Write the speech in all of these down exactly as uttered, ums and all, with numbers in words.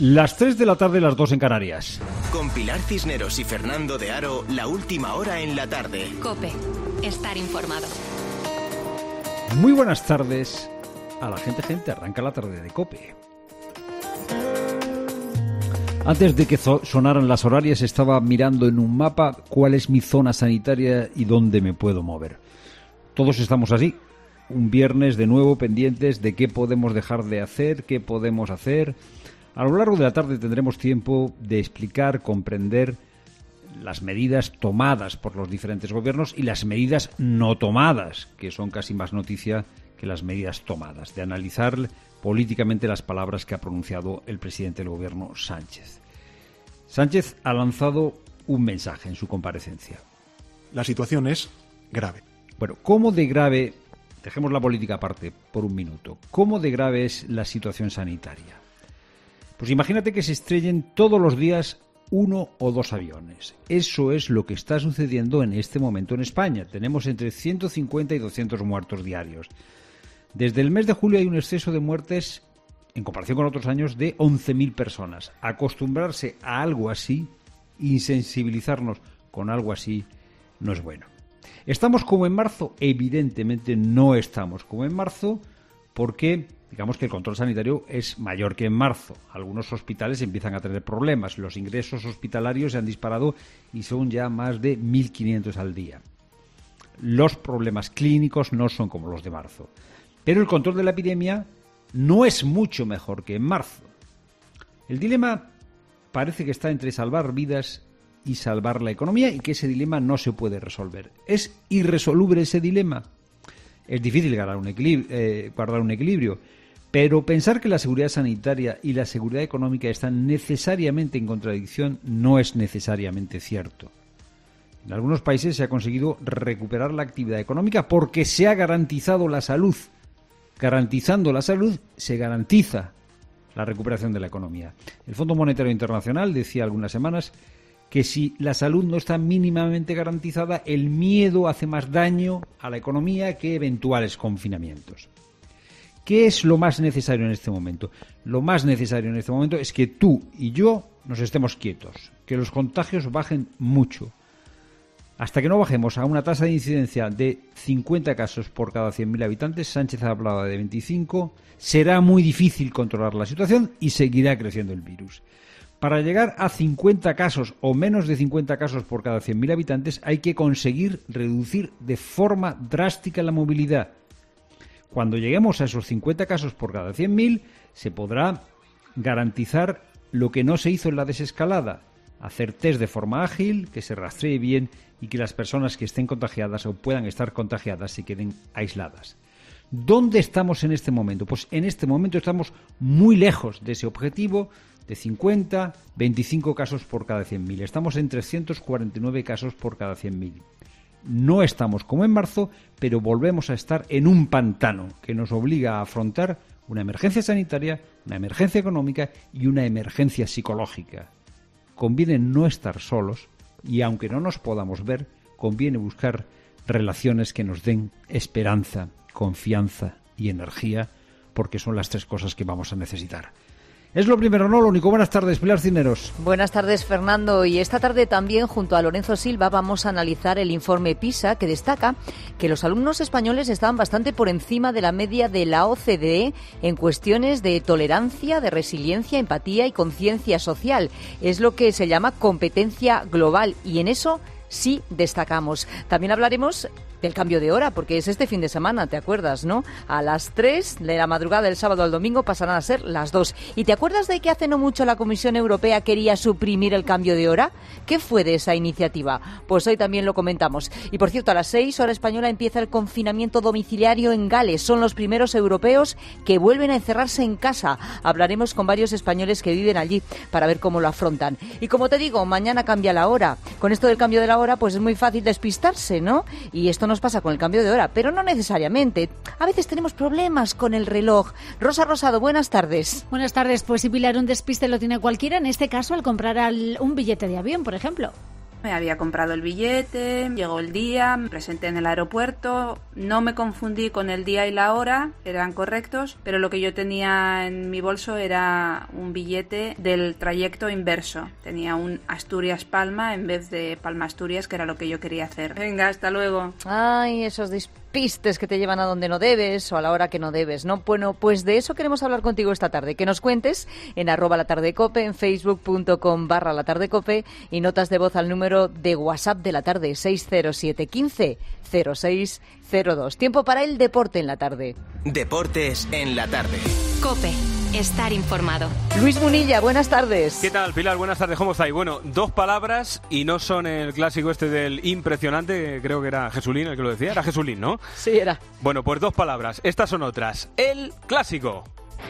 Las tres de la tarde, las dos en Canarias. Con Pilar Cisneros y Fernando de Aro, la última hora en la tarde. COPE. Estar informado. Muy buenas tardes a la gente, gente. Arranca la tarde de COPE. Antes de que sonaran las horarias, estaba mirando en un mapa cuál es mi zona sanitaria y dónde me puedo mover. Todos estamos así. Un viernes de nuevo pendientes de qué podemos dejar de hacer, qué podemos hacer. A lo largo de la tarde tendremos tiempo de explicar, comprender las medidas tomadas por los diferentes gobiernos y las medidas no tomadas, que son casi más noticia que las medidas tomadas, de analizar políticamente las palabras que ha pronunciado el presidente del gobierno, Sánchez. Sánchez ha lanzado un mensaje en su comparecencia. La situación es grave. Bueno, ¿cómo de grave, dejemos la política aparte por un minuto, cómo de grave es la situación sanitaria? Pues imagínate que se estrellen todos los días uno o dos aviones. Eso es lo que está sucediendo en este momento en España. Tenemos entre ciento cincuenta y doscientos muertos diarios. Desde el mes de julio hay un exceso de muertes, en comparación con otros años, de once mil personas. Acostumbrarse a algo así, insensibilizarnos con algo así, no es bueno. ¿Estamos como en marzo? Evidentemente no estamos como en marzo, porque digamos que el control sanitario es mayor que en marzo. Algunos hospitales empiezan a tener problemas. Los ingresos hospitalarios se han disparado y son ya más de mil quinientos al día. Los problemas clínicos no son como los de marzo. Pero el control de la epidemia no es mucho mejor que en marzo. El dilema parece que está entre salvar vidas y salvar la economía, y que ese dilema no se puede resolver. ¿Es irresoluble ese dilema? Es difícil guardar un equilibrio, eh, guardar un equilibrio, pero pensar que la seguridad sanitaria y la seguridad económica están necesariamente en contradicción no es necesariamente cierto. En algunos países se ha conseguido recuperar la actividad económica porque se ha garantizado la salud. Garantizando la salud se garantiza la recuperación de la economía. El Fondo Monetario Internacional decía algunas semanas que si la salud no está mínimamente garantizada, el miedo hace más daño a la economía que eventuales confinamientos. ¿Qué es lo más necesario en este momento? Lo más necesario en este momento es que tú y yo nos estemos quietos, que los contagios bajen mucho. Hasta que no bajemos a una tasa de incidencia de cincuenta casos por cada cien mil habitantes, Sánchez ha hablado de veinticinco, será muy difícil controlar la situación y seguirá creciendo el virus. Para llegar a cincuenta casos o menos de cincuenta casos por cada cien mil habitantes hay que conseguir reducir de forma drástica la movilidad. Cuando lleguemos a esos cincuenta casos por cada cien mil se podrá garantizar lo que no se hizo en la desescalada, hacer test de forma ágil, que se rastree bien y que las personas que estén contagiadas o puedan estar contagiadas se queden aisladas. ¿Dónde estamos en este momento? Pues en este momento estamos muy lejos de ese objetivo de cincuenta, veinticinco casos por cada cien mil. Estamos en trescientos cuarenta y nueve casos por cada cien mil. No estamos como en marzo, pero volvemos a estar en un pantano que nos obliga a afrontar una emergencia sanitaria, una emergencia económica y una emergencia psicológica. Conviene no estar solos y, aunque no nos podamos ver, conviene buscar relaciones que nos den esperanza, confianza y energía, porque son las tres cosas que vamos a necesitar. Es lo primero, no lo único. Buenas tardes, Pilar Cisneros. Buenas tardes, Fernando. Y esta tarde también, junto a Lorenzo Silva, vamos a analizar el informe PISA, que destaca que los alumnos españoles están bastante por encima de la media de la O C D E en cuestiones de tolerancia, de resiliencia, empatía y conciencia social. Es lo que se llama competencia global, y en eso sí destacamos. También hablaremos del cambio de hora, porque es este fin de semana, ¿te acuerdas, no? A las tres de la madrugada del sábado al domingo pasarán a ser las dos. ¿Y te acuerdas de que hace no mucho la Comisión Europea quería suprimir el cambio de hora? ¿Qué fue de esa iniciativa? Pues hoy también lo comentamos. Y por cierto, a las seis, hora española, empieza el confinamiento domiciliario en Gales. Son los primeros europeos que vuelven a encerrarse en casa. Hablaremos con varios españoles que viven allí para ver cómo lo afrontan. Y como te digo, mañana cambia la hora. Con esto del cambio de la hora, pues es muy fácil despistarse, ¿no? Y esto nos pasa con el cambio de hora, pero no necesariamente. A veces tenemos problemas con el reloj. Rosa Rosado, buenas tardes. Buenas tardes. Pues si Pilar, un despiste lo tiene cualquiera, en este caso al comprar al, un billete de avión, por ejemplo. Me había comprado el billete, llegó el día, me presenté en el aeropuerto, no me confundí con el día y la hora, eran correctos, pero lo que yo tenía en mi bolso era un billete del trayecto inverso. Tenía un Asturias-Palma en vez de Palma-Asturias, que era lo que yo quería hacer. Venga, hasta luego. Ay, esos despistes que te llevan a donde no debes o a la hora que no debes, ¿no? Bueno, pues de eso queremos hablar contigo esta tarde. Que nos cuentes en arroba la tarde cope, en facebook.com barra la tarde cope y notas de voz al número de WhatsApp de la tarde, seis cero siete uno cinco cero seis cero dos. Tiempo para el deporte en la tarde. Deportes en la tarde. COPE. Estar informado. Luis Munilla, buenas tardes. ¿Qué tal, Pilar? Buenas tardes, ¿cómo estáis? Bueno, dos palabras y no son el clásico este del impresionante, creo que era Jesulín el que lo decía, era Jesulín, ¿no? Sí, era. Bueno, pues dos palabras, estas son otras. El clásico.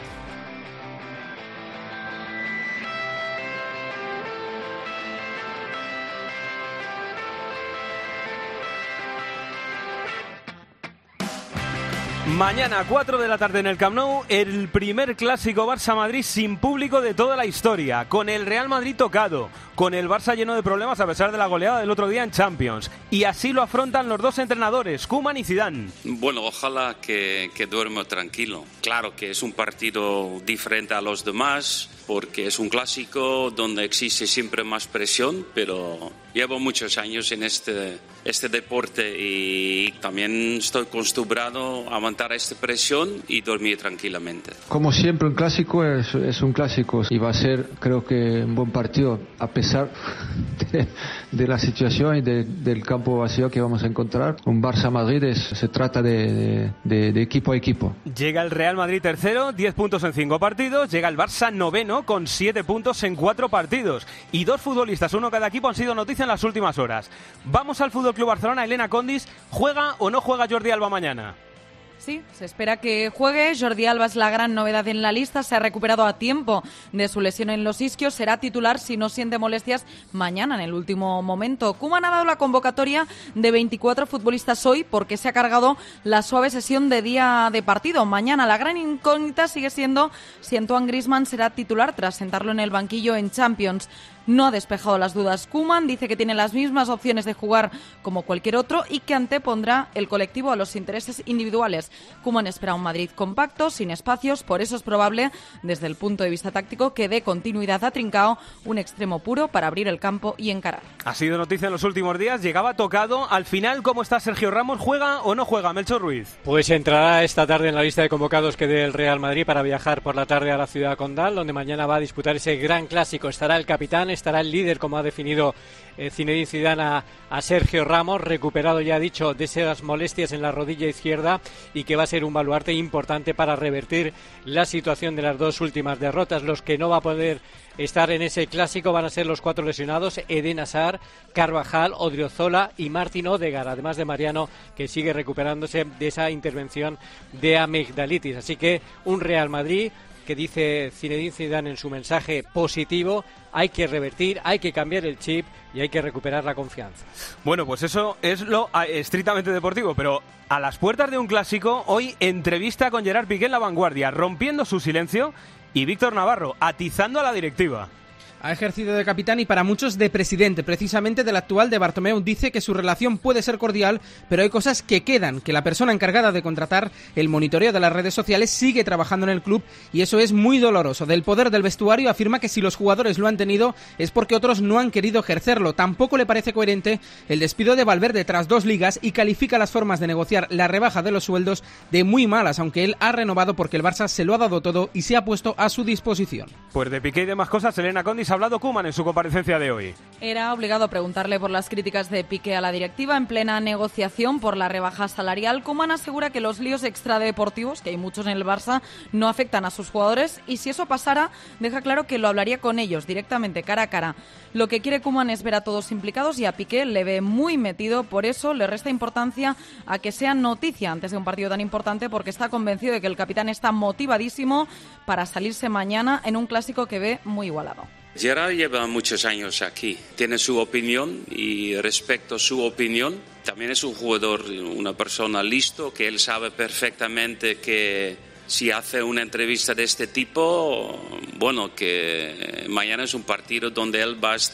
Mañana, cuatro de la tarde en el Camp Nou, el primer clásico Barça-Madrid sin público de toda la historia, con el Real Madrid tocado, con el Barça lleno de problemas a pesar de la goleada del otro día en Champions. Y así lo afrontan los dos entrenadores, Koeman y Zidane. Bueno, ojalá que, que duerma tranquilo. Claro que es un partido diferente a los demás, porque es un clásico donde existe siempre más presión, pero llevo muchos años en este, este deporte y también estoy acostumbrado a aguantar esta presión y dormir tranquilamente. Como siempre, un clásico es, es un clásico y va a ser, creo que, un buen partido, a pesar de, de la situación y de, del campo vacío que vamos a encontrar. Un Barça-Madrid es, se trata de, de, de, de equipo a equipo. Llega el Real Madrid tercero, diez puntos en cinco partidos. Llega el Barça noveno con siete puntos en cuatro partidos. Y dos futbolistas, uno cada equipo, han sido noticia en las últimas horas. Vamos al Fútbol Club Barcelona. Elena Condis, ¿juega o no juega Jordi Alba mañana? Sí, se espera que juegue. Jordi Alba es la gran novedad en la lista. Se ha recuperado a tiempo de su lesión en los isquios. Será titular si no siente molestias mañana en el último momento. Koeman ha dado la convocatoria de veinticuatro futbolistas hoy porque se ha cargado la suave sesión de día de partido. Mañana la gran incógnita sigue siendo si Antoine Griezmann será titular tras sentarlo en el banquillo en Champions. No ha despejado las dudas Koeman, dice que tiene las mismas opciones de jugar como cualquier otro y que antepondrá el colectivo a los intereses individuales. Koeman espera un Madrid compacto, sin espacios, por eso es probable, desde el punto de vista táctico, que dé continuidad a Trincao, un extremo puro para abrir el campo y encarar. Ha sido noticia en los últimos días, llegaba tocado. Al final, ¿cómo está Sergio Ramos? ¿Juega o no juega, Melchor Ruiz? Pues entrará esta tarde en la lista de convocados que dé el Real Madrid para viajar por la tarde a la ciudad condal, donde mañana va a disputar ese gran clásico. Estará el capitán, estará el líder, como ha definido eh, Zinedine Zidane a, a Sergio Ramos, recuperado, ya ha dicho, de esas molestias en la rodilla izquierda y que va a ser un baluarte importante para revertir la situación de las dos últimas derrotas. Los que no va a poder estar en ese clásico van a ser los cuatro lesionados: Eden Hazard, Carvajal, Odriozola y Martin Odegaard, además de Mariano, que sigue recuperándose de esa intervención de amigdalitis. Así que un Real Madrid que, dice Zinedine Zidane en su mensaje positivo, hay que revertir, hay que cambiar el chip y hay que recuperar la confianza. Bueno, pues eso es lo estrictamente deportivo, pero a las puertas de un clásico, hoy entrevista con Gerard Piqué en La Vanguardia, rompiendo su silencio, y Víctor Navarro atizando a la directiva. Ha ejercido de capitán y para muchos de presidente, precisamente del actual de Bartomeu. Dice que su relación puede ser cordial, pero hay cosas que quedan, que la persona encargada de contratar el monitoreo de las redes sociales sigue trabajando en el club y eso es muy doloroso. Del poder del vestuario afirma que si los jugadores lo han tenido es porque otros no han querido ejercerlo. Tampoco le parece coherente el despido de Valverde tras dos ligas y califica las formas de negociar la rebaja de los sueldos de muy malas, aunque él ha renovado porque el Barça se lo ha dado todo y se ha puesto a su disposición. Pues de Piqué y demás cosas, Elena Condis, ha hablado Koeman en su comparecencia de hoy. Era obligado a preguntarle por las críticas de Piqué a la directiva en plena negociación por la rebaja salarial. Koeman asegura que los líos extradeportivos, que hay muchos en el Barça, no afectan a sus jugadores y si eso pasara, deja claro que lo hablaría con ellos directamente, cara a cara. Lo que quiere Koeman es ver a todos implicados y a Piqué le ve muy metido, por eso le resta importancia a que sea noticia antes de un partido tan importante, porque está convencido de que el capitán está motivadísimo para salirse mañana en un clásico que ve muy igualado. Gerard lleva muchos años aquí, tiene su opinión y respeto a su opinión. También es un jugador, una persona listo, que él sabe perfectamente que si hace una entrevista de este tipo, bueno, que mañana es un partido donde él va a estar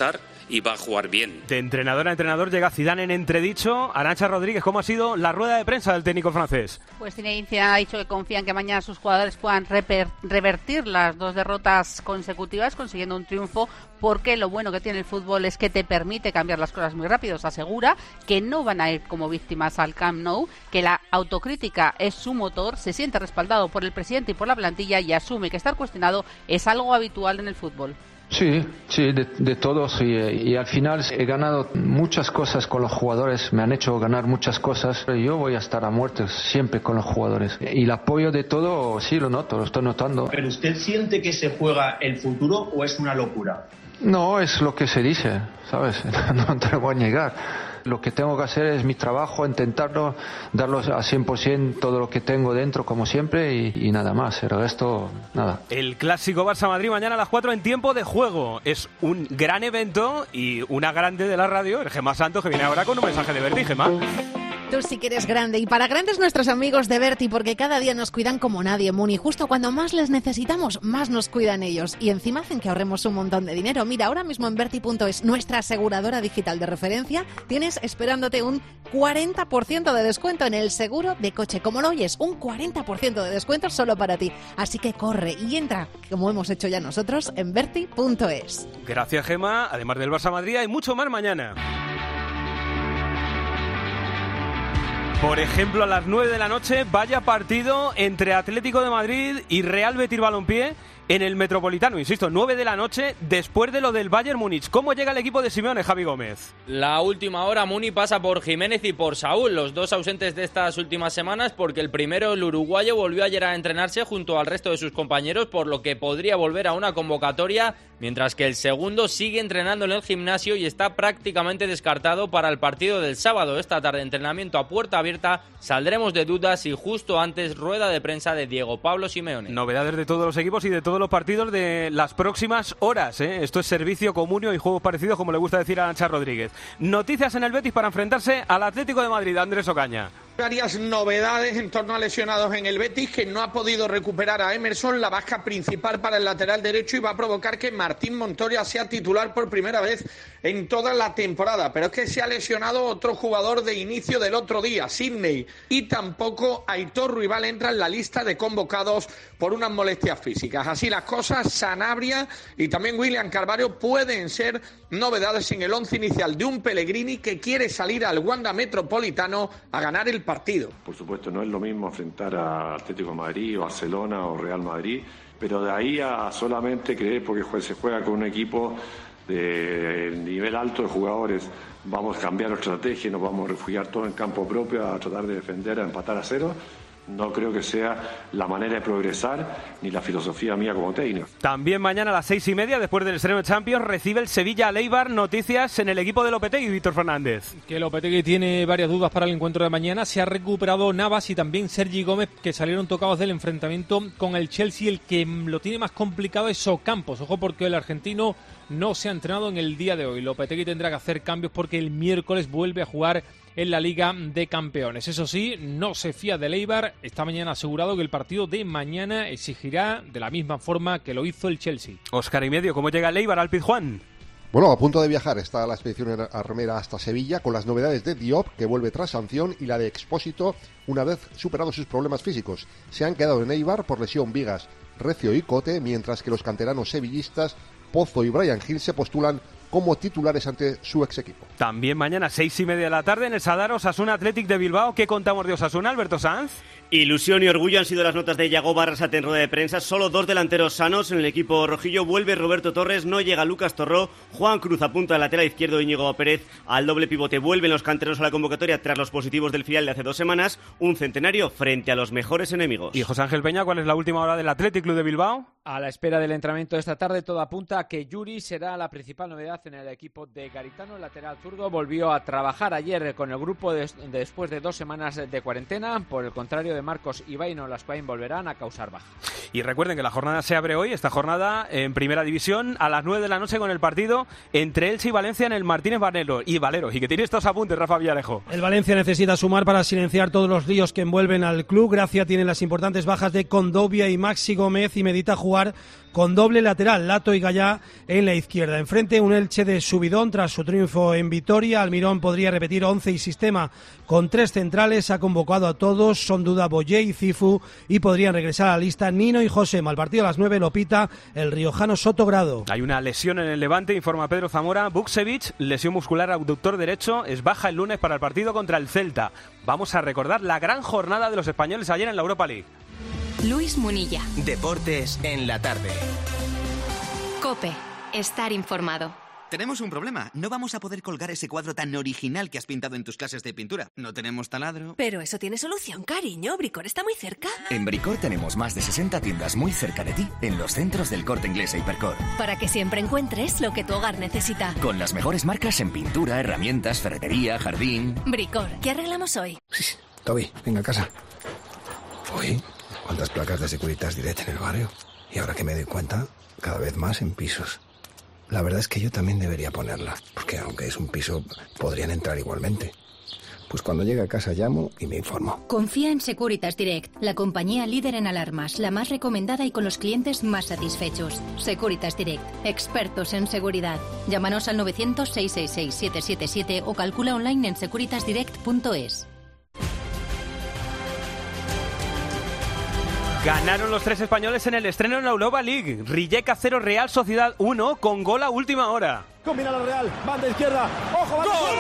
y va a jugar bien. De entrenador a entrenador llega Zidane en entredicho. Arantxa Rodríguez, ¿cómo ha sido la rueda de prensa del técnico francés? Pues Zinedine Zidane ha dicho que confía en que mañana sus jugadores puedan reper- revertir las dos derrotas consecutivas consiguiendo un triunfo, porque lo bueno que tiene el fútbol es que te permite cambiar las cosas muy rápido. Se asegura que no van a ir como víctimas al Camp Nou, que la autocrítica es su motor, se siente respaldado por el presidente y por la plantilla y asume que estar cuestionado es algo habitual en el fútbol. Sí, sí, de, de todos y, y al final he ganado muchas cosas con los jugadores, me han hecho ganar muchas cosas. Yo voy a estar a muerte siempre con los jugadores y el apoyo de todo sí lo noto, lo estoy notando. ¿Pero usted siente que se juega el futuro o es una locura? No, es lo que se dice, ¿sabes? No te lo voy a negar. Lo que tengo que hacer es mi trabajo, intentarlo, darlo a cien por ciento todo lo que tengo dentro, como siempre, y, y nada más. El resto, nada. El clásico Barça-Madrid mañana a las cuatro en tiempo de juego. Es un gran evento y una grande de la radio, el Gemma Santos, que viene ahora con un mensaje de Berti. Gemma. Tú sí que eres grande, y para grandes nuestros amigos de Berti, porque cada día nos cuidan como nadie, Muni. Justo cuando más les necesitamos, más nos cuidan ellos. Y encima hacen que ahorremos un montón de dinero. Mira, ahora mismo en Berti punto es, nuestra aseguradora digital de referencia, tienes esperándote un cuarenta por ciento de descuento en el seguro de coche. Como lo oyes, un cuarenta por ciento de descuento solo para ti. Así que corre y entra, como hemos hecho ya nosotros, en Berti punto es. Gracias, Gemma. Además del Barça-Madrid, hay mucho más mañana. Por ejemplo, a las nueve de la noche, vaya partido entre Atlético de Madrid y Real Betis Balompié en el Metropolitano. Insisto, nueve de la noche, después de lo del Bayern Múnich. ¿Cómo llega el equipo de Simeone, Javi Gómez? La última hora, Muni pasa por Jiménez y por Saúl, los dos ausentes de estas últimas semanas, porque el primero, el uruguayo, volvió ayer a entrenarse junto al resto de sus compañeros, por lo que podría volver a una convocatoria, mientras que el segundo sigue entrenando en el gimnasio y está prácticamente descartado para el partido del sábado. Esta tarde, entrenamiento a puerta abierta, saldremos de dudas y justo antes, rueda de prensa de Diego Pablo Simeone. Novedades de todos los equipos y de todos los partidos de las próximas horas, ¿eh? Esto es servicio comunio y juegos parecidos, como le gusta decir a Arantxa Rodríguez. Noticias en el Betis para enfrentarse al Atlético de Madrid. Andrés Ocaña. Varias novedades en torno a lesionados en el Betis, que no ha podido recuperar a Emerson, la baja principal para el lateral derecho, y va a provocar que Martín Montoya sea titular por primera vez en toda la temporada. Pero es que se ha lesionado otro jugador de inicio del otro día, Sidney, y tampoco Aitor Ruibal entra en la lista de convocados por unas molestias físicas. Así las cosas, Sanabria y también William Carvalho pueden ser novedades en el once inicial de un Pellegrini que quiere salir al Wanda Metropolitano a ganar el partido. Por supuesto, no es lo mismo enfrentar a Atlético de Madrid o Barcelona o Real Madrid, pero de ahí a solamente creer, porque se juega con un equipo de nivel alto de jugadores, vamos a cambiar nuestra estrategia y nos vamos a refugiar todo en campo propio a tratar de defender, a empatar a cero. No creo que sea la manera de progresar ni la filosofía mía como técnico. También mañana a las seis y media, después del estreno de Champions, recibe el Sevilla a Eibar. Noticias en el equipo de Lopetegui, Víctor Fernández. Que Lopetegui tiene varias dudas para el encuentro de mañana. Se ha recuperado Navas y también Sergi Gómez, que salieron tocados del enfrentamiento con el Chelsea. El que lo tiene más complicado es Ocampos. Ojo, porque el argentino no se ha entrenado en el día de hoy. Lopetegui tendrá que hacer cambios porque el miércoles vuelve a jugar en la Liga de Campeones. Eso sí, no se fía del Eibar. Esta mañana asegurado que el partido de mañana exigirá de la misma forma que lo hizo el Chelsea. Óscar y medio, ¿cómo llega el Eibar al Pizjuán? Bueno, a punto de viajar está la expedición armera hasta Sevilla, con las novedades de Diop, que vuelve tras sanción, y la de Expósito, una vez superados sus problemas físicos. Se han quedado en Eibar por lesión Vigas, Recio y Cote, mientras que los canteranos sevillistas Pozo y Brian Hill se postulan como titulares ante su ex equipo. También mañana, seis y media de la tarde, en el Sadar Osasuna Athletic de Bilbao. ¿Qué contamos de Osasuna, Alberto Sanz? Ilusión y orgullo han sido las notas de Yago Barrasate en rueda de prensa. Solo dos delanteros sanos en el equipo rojillo. Vuelve Roberto Torres, no llega Lucas Torró. Juan Cruz apunta al lateral izquierdo, Íñigo Pérez al doble pivote. Vuelven los canteranos a la convocatoria tras los positivos del filial de hace dos semanas. Un centenario frente a los mejores enemigos. Y José Ángel Peña, ¿cuál es la última hora del Athletic Club de Bilbao? A la espera del entrenamiento de esta tarde, todo apunta a que Yuri será la principal novedad en el equipo de Garitano. El lateral zurdo volvió a trabajar ayer con el grupo de, de después de dos semanas de cuarentena. Por el contrario de Marcos y Baino, las Pain volverán a causar baja. Y recuerden que la jornada se abre hoy, esta jornada en Primera División, a las nueve de la noche, con el partido entre Elche y Valencia en el Martínez Valero. Y Valero, y que tiene estos apuntes, Rafa Villarejo. El Valencia necesita sumar para silenciar todos los líos que envuelven al club. Gracia tiene las importantes bajas de Condovia y Maxi Gómez y medita jugar con con doble lateral, Lato y Gallá en la izquierda. Enfrente un Elche de subidón tras su triunfo en Vitoria. Almirón podría repetir once y sistema con tres centrales. Ha convocado a todos, son duda Boyé y Cifu, y podrían regresar a la lista Nino y José. Al partido a las nueve lo pita el riojano Sotogrado. Hay una lesión en el Levante, informa Pedro Zamora. Buksevich, lesión muscular abductor derecho, es baja el lunes para el partido contra el Celta. Vamos a recordar la gran jornada de los españoles ayer en la Europa League. Luis Munilla. Deportes en la tarde. COPE. Estar informado. Tenemos un problema. No vamos a poder colgar ese cuadro tan original que has pintado en tus clases de pintura. No tenemos taladro. Pero eso tiene solución, cariño. Bricor está muy cerca. En Bricor tenemos más de sesenta tiendas muy cerca de ti, en los centros del Corte Inglés e Hipercor. Para que siempre encuentres lo que tu hogar necesita. Con las mejores marcas en pintura, herramientas, ferretería, jardín. Bricor, ¿qué arreglamos hoy? Toby, venga a casa. Uy, cuántas placas de Securitas Direct en el barrio. Y ahora que me doy cuenta, cada vez más en pisos. La verdad es que yo también debería ponerla, porque aunque es un piso, podrían entrar igualmente. Pues cuando llegue a casa llamo y me informo. Confía en Securitas Direct, la compañía líder en alarmas, la más recomendada y con los clientes más satisfechos. Securitas Direct, expertos en seguridad. Llámanos al novecientos, seiscientos sesenta y seis, setecientos setenta y siete o calcula online en securitas direct punto es. Ganaron los tres españoles en el estreno en la Europa League. Rijeka cero, Real Sociedad uno, con gol a última hora. Combina la Real, banda izquierda. ¡Ojo, banda ¡Gol!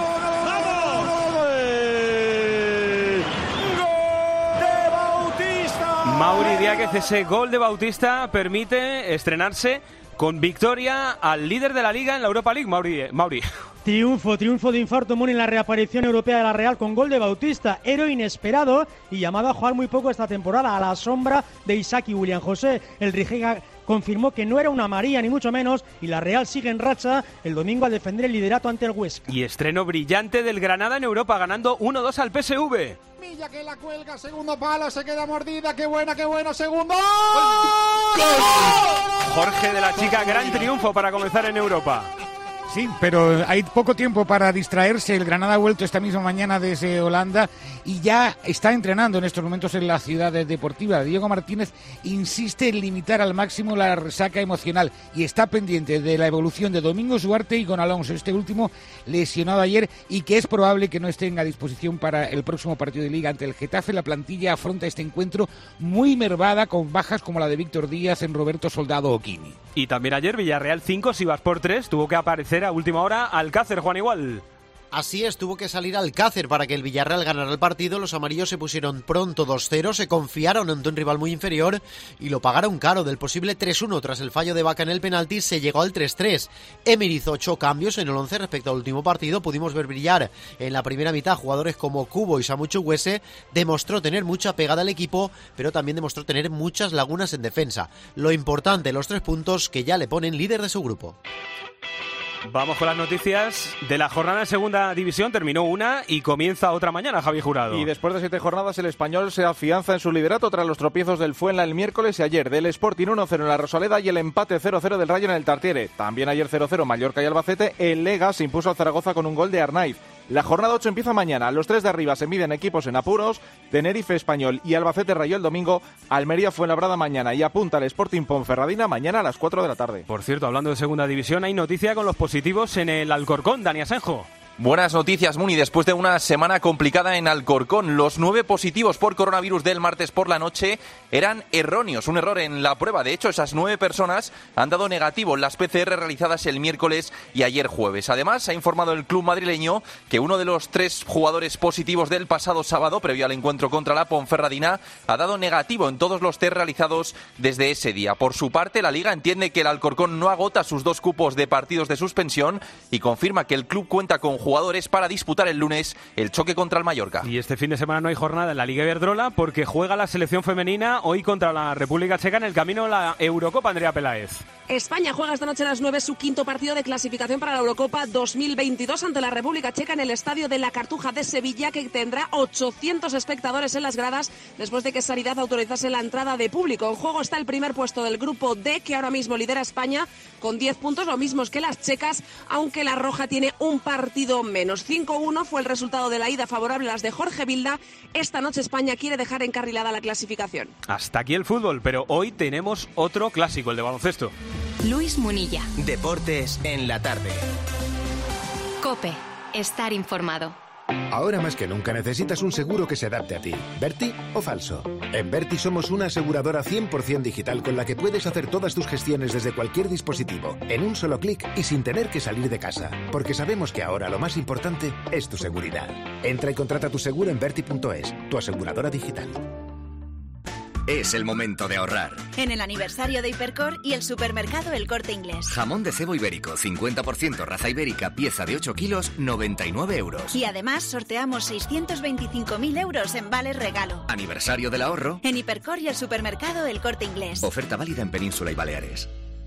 ¡Gol de Bautista! Mauri Diáguez, ese gol de Bautista permite estrenarse con victoria al líder de la Liga en la Europa League, Mauri. Mauri. Triunfo, triunfo de Infarto Muni en la reaparición europea de la Real con gol de Bautista, héroe inesperado y llamado a jugar muy poco esta temporada, a la sombra de Isaac y William José. El Rijeka confirmó que no era una María ni mucho menos y la Real sigue en racha el domingo al defender el liderato ante el Huesca. Y estreno brillante del Granada en Europa, ganando uno dos al P S V. Milla que la cuelga, segundo palo, se queda mordida, qué buena, qué bueno, segundo. ¡Gol! Jorge de la Chica, gran triunfo para comenzar en Europa. Sí, pero hay poco tiempo para distraerse. El Granada ha vuelto esta misma mañana desde Holanda y ya está entrenando en estos momentos en la ciudad deportiva. Diego Martínez insiste en limitar al máximo la resaca emocional y está pendiente de la evolución de Domingos Duarte y con Alonso, este último lesionado ayer y que es probable que no estén a disposición para el próximo partido de Liga ante el Getafe. La plantilla afronta este encuentro muy mermada con bajas como la de Víctor Díaz, en Roberto Soldado o Quini. Y también ayer Villarreal cinco, Sivaspor tres, tuvo que aparecer a última hora Alcácer, Juan Igual. Así es, tuvo que salir Alcácer para que el Villarreal ganara el partido. Los amarillos se pusieron pronto dos cero, se confiaron ante un rival muy inferior y lo pagaron caro. Del posible tres uno tras el fallo de Vaca en el penalti se llegó al tres tres. Emery hizo ocho cambios en el once respecto al último partido. Pudimos ver brillar en la primera mitad jugadores como Cubo y Samu Chukwueze. Demostró tener mucha pegada al equipo, pero también demostró tener muchas lagunas en defensa. Lo importante, los tres puntos que ya le ponen líder de su grupo. Vamos con las noticias de la jornada en segunda división. Terminó una y comienza otra mañana, Javi Jurado. Y después de siete jornadas el Español se afianza en su liderato tras los tropiezos del Fuenla el miércoles y ayer del Sporting uno cero en la Rosaleda y el empate cero cero del Rayo en el Tartiere. También ayer cero cero Mallorca y Albacete. El Lega se impuso al Zaragoza con un gol de Arnaiz. La jornada ocho empieza mañana. Los tres de arriba se miden equipos en apuros. Tenerife Español y Albacete Rayo el domingo. Almería Fuenlabrada mañana y apunta al Sporting Ponferradina mañana a las cuatro de la tarde. Por cierto, hablando de segunda división, hay noticia con los positivos en el Alcorcón. Dani Asenjo. Buenas noticias, Muni. Después de una semana complicada en Alcorcón, los nueve positivos por coronavirus del martes por la noche eran erróneos, un error en la prueba. De hecho, esas nueve personas han dado negativo en las P C R realizadas el miércoles y ayer jueves. Además, ha informado el club madrileño que uno de los tres jugadores positivos del pasado sábado, previo al encuentro contra la Ponferradina, ha dado negativo en todos los test realizados desde ese día. Por su parte, la Liga entiende que el Alcorcón no agota sus dos cupos de partidos de suspensión y confirma que el club cuenta con jugadores para disputar el lunes el choque contra el Mallorca. Y este fin de semana no hay jornada en la Liga Iberdrola porque juega la selección femenina hoy contra la República Checa en el camino a la Eurocopa. Andrea Peláez. España juega esta noche a las nueve su quinto partido de clasificación para la Eurocopa dos mil veintidós ante la República Checa en el estadio de la Cartuja de Sevilla, que tendrá ochocientos espectadores en las gradas después de que Sanidad autorizase la entrada de público. En juego está el primer puesto del grupo D, que ahora mismo lidera España con diez puntos, lo mismos que las checas, aunque la roja tiene un partido partido menos. cinco uno fue el resultado de la ida favorable a las de Jorge Vilda. Esta noche España quiere dejar encarrilada la clasificación. Hasta aquí el fútbol, pero hoy tenemos otro clásico, el de baloncesto. Luis Munilla. Deportes en la tarde. COPE. Estar informado. Ahora más que nunca necesitas un seguro que se adapte a ti. ¿Berti o falso? En Berti somos una aseguradora cien por ciento digital con la que puedes hacer todas tus gestiones desde cualquier dispositivo, en un solo clic y sin tener que salir de casa. Porque sabemos que ahora lo más importante es tu seguridad. Entra y contrata tu seguro en Berti punto es, tu aseguradora digital. Es el momento de ahorrar. En el aniversario de Hipercor y el supermercado El Corte Inglés. Jamón de cebo ibérico, cincuenta por ciento raza ibérica, pieza de ocho kilos, noventa y nueve euros. Y además sorteamos seiscientos veinticinco mil euros en vales regalo. Aniversario del ahorro. En Hipercor y el supermercado El Corte Inglés. Oferta válida en Península y Baleares.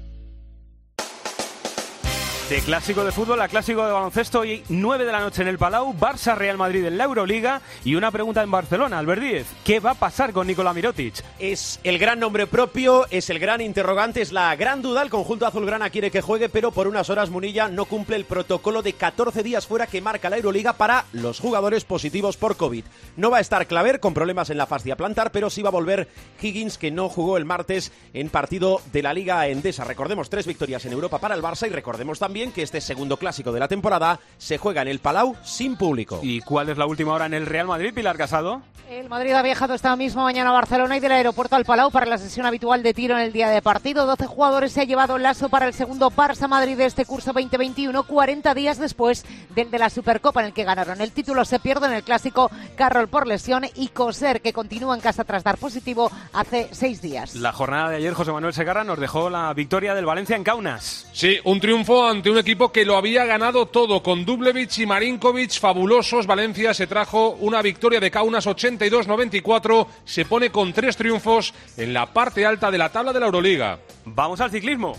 De clásico de fútbol a clásico de baloncesto, hoy nueve de la noche en el Palau, Barça-Real Madrid en la Euroliga y una pregunta en Barcelona. Albert Díez, ¿qué va a pasar con Nikola Mirotic? Es el gran nombre propio, es el gran interrogante, es la gran duda. El conjunto azulgrana quiere que juegue, pero por unas horas Munilla no cumple el protocolo de catorce días fuera que marca la Euroliga para los jugadores positivos por COVID. No va a estar Claver con problemas en la fascia plantar, pero sí va a volver Higgins, que no jugó el martes en partido de la Liga Endesa. Recordemos tres victorias en Europa para el Barça y recordemos también que este segundo clásico de la temporada se juega en el Palau sin público. ¿Y cuál es la última hora en el Real Madrid, Pilar Casado? El Madrid ha viajado esta misma mañana a Barcelona y del aeropuerto al Palau para la sesión habitual de tiro en el día de partido. doce jugadores se ha llevado Lasso para el segundo Barça-Madrid de este curso veinte veintiuno, cuarenta días después del de la Supercopa en el que ganaron el título. Se pierde en el clásico Carroll por lesión y Coser, que continúa en casa tras dar positivo hace seis días. La jornada de ayer, José Manuel Segarra, nos dejó la victoria del Valencia en Kaunas. Sí, un triunfo ante un equipo que lo había ganado todo, con Dubljevic y Marinkovic fabulosos. Valencia se trajo una victoria de Kaunas ochenta y dos noventa y cuatro, se pone con tres triunfos en la parte alta de la tabla de la Euroliga. Vamos al ciclismo.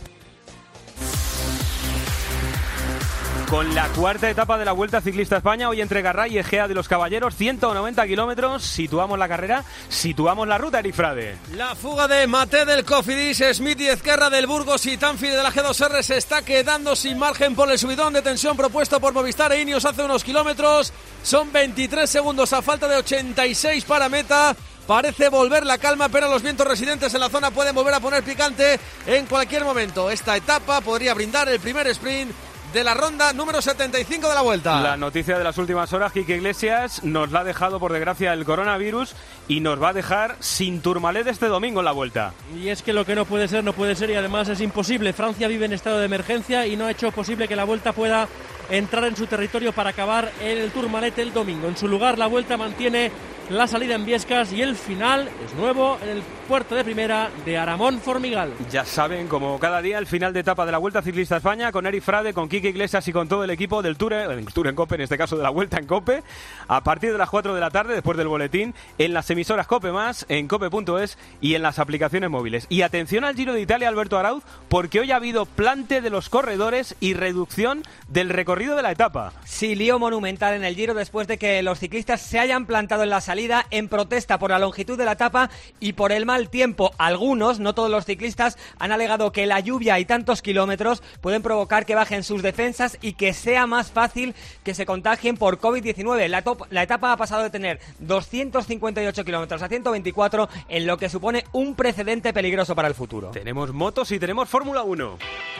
Con la cuarta etapa de la Vuelta Ciclista a España, hoy entre Garray y Egea de los Caballeros, ciento noventa kilómetros, situamos la carrera, situamos la ruta, Eric Frade. La fuga de Mate del Cofidis, Smith y Ezquerra del Burgos y Tanfi de la G dos R se está quedando sin margen por el subidón de tensión propuesto por Movistar e Ineos hace unos kilómetros. Son veintitrés segundos a falta de ochenta y seis para meta. Parece volver la calma, pero los vientos residentes en la zona pueden volver a poner picante en cualquier momento. Esta etapa podría brindar el primer sprint de la ronda número setenta y cinco de la Vuelta. La noticia de las últimas horas, Quique Iglesias, nos la ha dejado por desgracia el coronavirus y nos va a dejar sin Tourmalet este domingo en la Vuelta. Y es que lo que no puede ser, no puede ser, y además es imposible. Francia vive en estado de emergencia y no ha hecho posible que la Vuelta pueda entrar en su territorio para acabar el Tourmalet el domingo. En su lugar, la Vuelta mantiene la salida en Biescas y el final es nuevo en el puerto de primera de Aramón Formigal. Ya saben, como cada día, el final de etapa de la Vuelta Ciclista a España con Eric Frade, con Quique Iglesias y con todo el equipo del Tour, el Tour en COPE, en este caso de la Vuelta en COPE, a partir de las cuatro de la tarde, después del boletín, en las emisoras COPE más, en cope punto es y en las aplicaciones móviles. Y atención al Giro de Italia, Alberto Arauz, porque hoy ha habido plante de los corredores y reducción del recorrido de la etapa. Sí, lío monumental en el Giro después de que los ciclistas se hayan plantado en la salida en protesta por la longitud de la etapa y por el mal tiempo. Algunos, no todos los ciclistas, han alegado que la lluvia y tantos kilómetros pueden provocar que bajen sus defensas y que sea más fácil que se contagien por covid diecinueve. La, top, la etapa ha pasado de tener doscientos cincuenta y ocho kilómetros a ciento veinticuatro, en lo que supone un precedente peligroso para el futuro. Tenemos motos y tenemos Fórmula uno.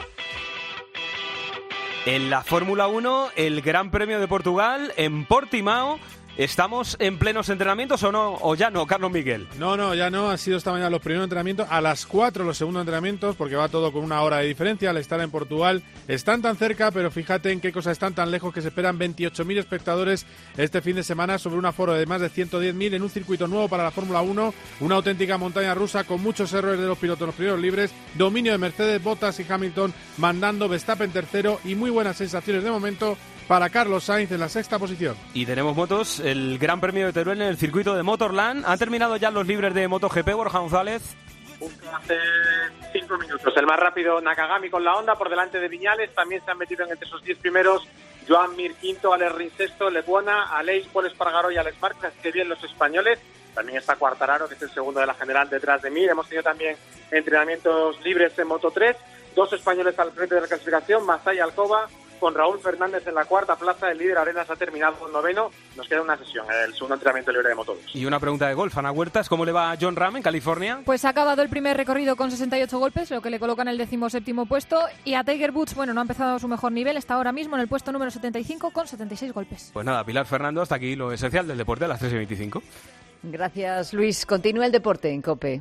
En la Fórmula uno, el Gran Premio de Portugal en Portimao. ¿Estamos en plenos entrenamientos o no? ¿O ya no, Carlos Miguel? No, no, ya no. Han sido esta mañana los primeros entrenamientos. A las cuatro los segundos entrenamientos, porque va todo con una hora de diferencia. Al estar en Portugal están tan cerca, pero fíjate en qué cosas están tan lejos, que se esperan veintiocho mil espectadores este fin de semana sobre un aforo de más de ciento diez mil en un circuito nuevo para la Fórmula uno. Una auténtica montaña rusa con muchos errores de los pilotos en los primeros libres. Dominio de Mercedes, Bottas y Hamilton mandando, Verstappen tercero y muy buenas sensaciones de momento para Carlos Sainz en la sexta posición. Y tenemos motos, el Gran Premio de Teruel en el circuito de Motorland. ¿Han terminado ya los libres de MotoGP, Borja González? Hace cinco minutos. El más rápido Nakagami con la Honda por delante de Viñales. También se han metido en entre esos diez primeros Joan Mir quinto, Alex Rins sexto, Lecuona, Aleix, Paul Espargaró y Alex Marquez. Que bien los españoles. También está Quartararo, que es el segundo de la general detrás de mí. Hemos tenido también entrenamientos libres en Moto tres. Dos españoles al frente de la clasificación, Masai Alcoba con Raúl Fernández en la cuarta plaza. El líder Arenas ha terminado noveno. Nos queda una sesión, el segundo entrenamiento libre de motos. Y una pregunta de golf. Ana Huertas, ¿cómo le va a John Ram en California? Pues ha acabado el primer recorrido con sesenta y ocho golpes, lo que le coloca en el decimoséptimo puesto. Y a Tiger Woods, bueno, no ha empezado a su mejor nivel, está ahora mismo en el puesto número setenta y cinco con setenta y seis golpes. Pues nada, Pilar Fernando, hasta aquí lo esencial del deporte a las tres y veinticinco. Gracias, Luis. Continúa el deporte en COPE.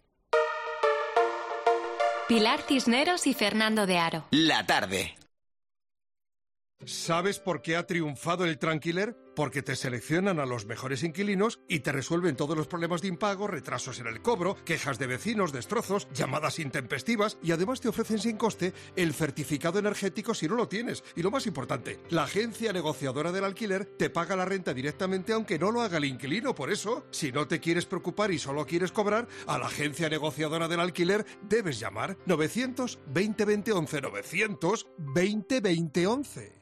Pilar Cisneros y Fernando de Aro. La tarde. ¿Sabes por qué ha triunfado el Tranquiler? Porque te seleccionan a los mejores inquilinos y te resuelven todos los problemas de impago, retrasos en el cobro, quejas de vecinos, destrozos, llamadas intempestivas y además te ofrecen sin coste el certificado energético si no lo tienes. Y lo más importante, la agencia negociadora del alquiler te paga la renta directamente aunque no lo haga el inquilino. Por eso, si no te quieres preocupar y solo quieres cobrar, a la agencia negociadora del alquiler debes llamar novecientos veinte veinte once, novecientos veinte veinte once.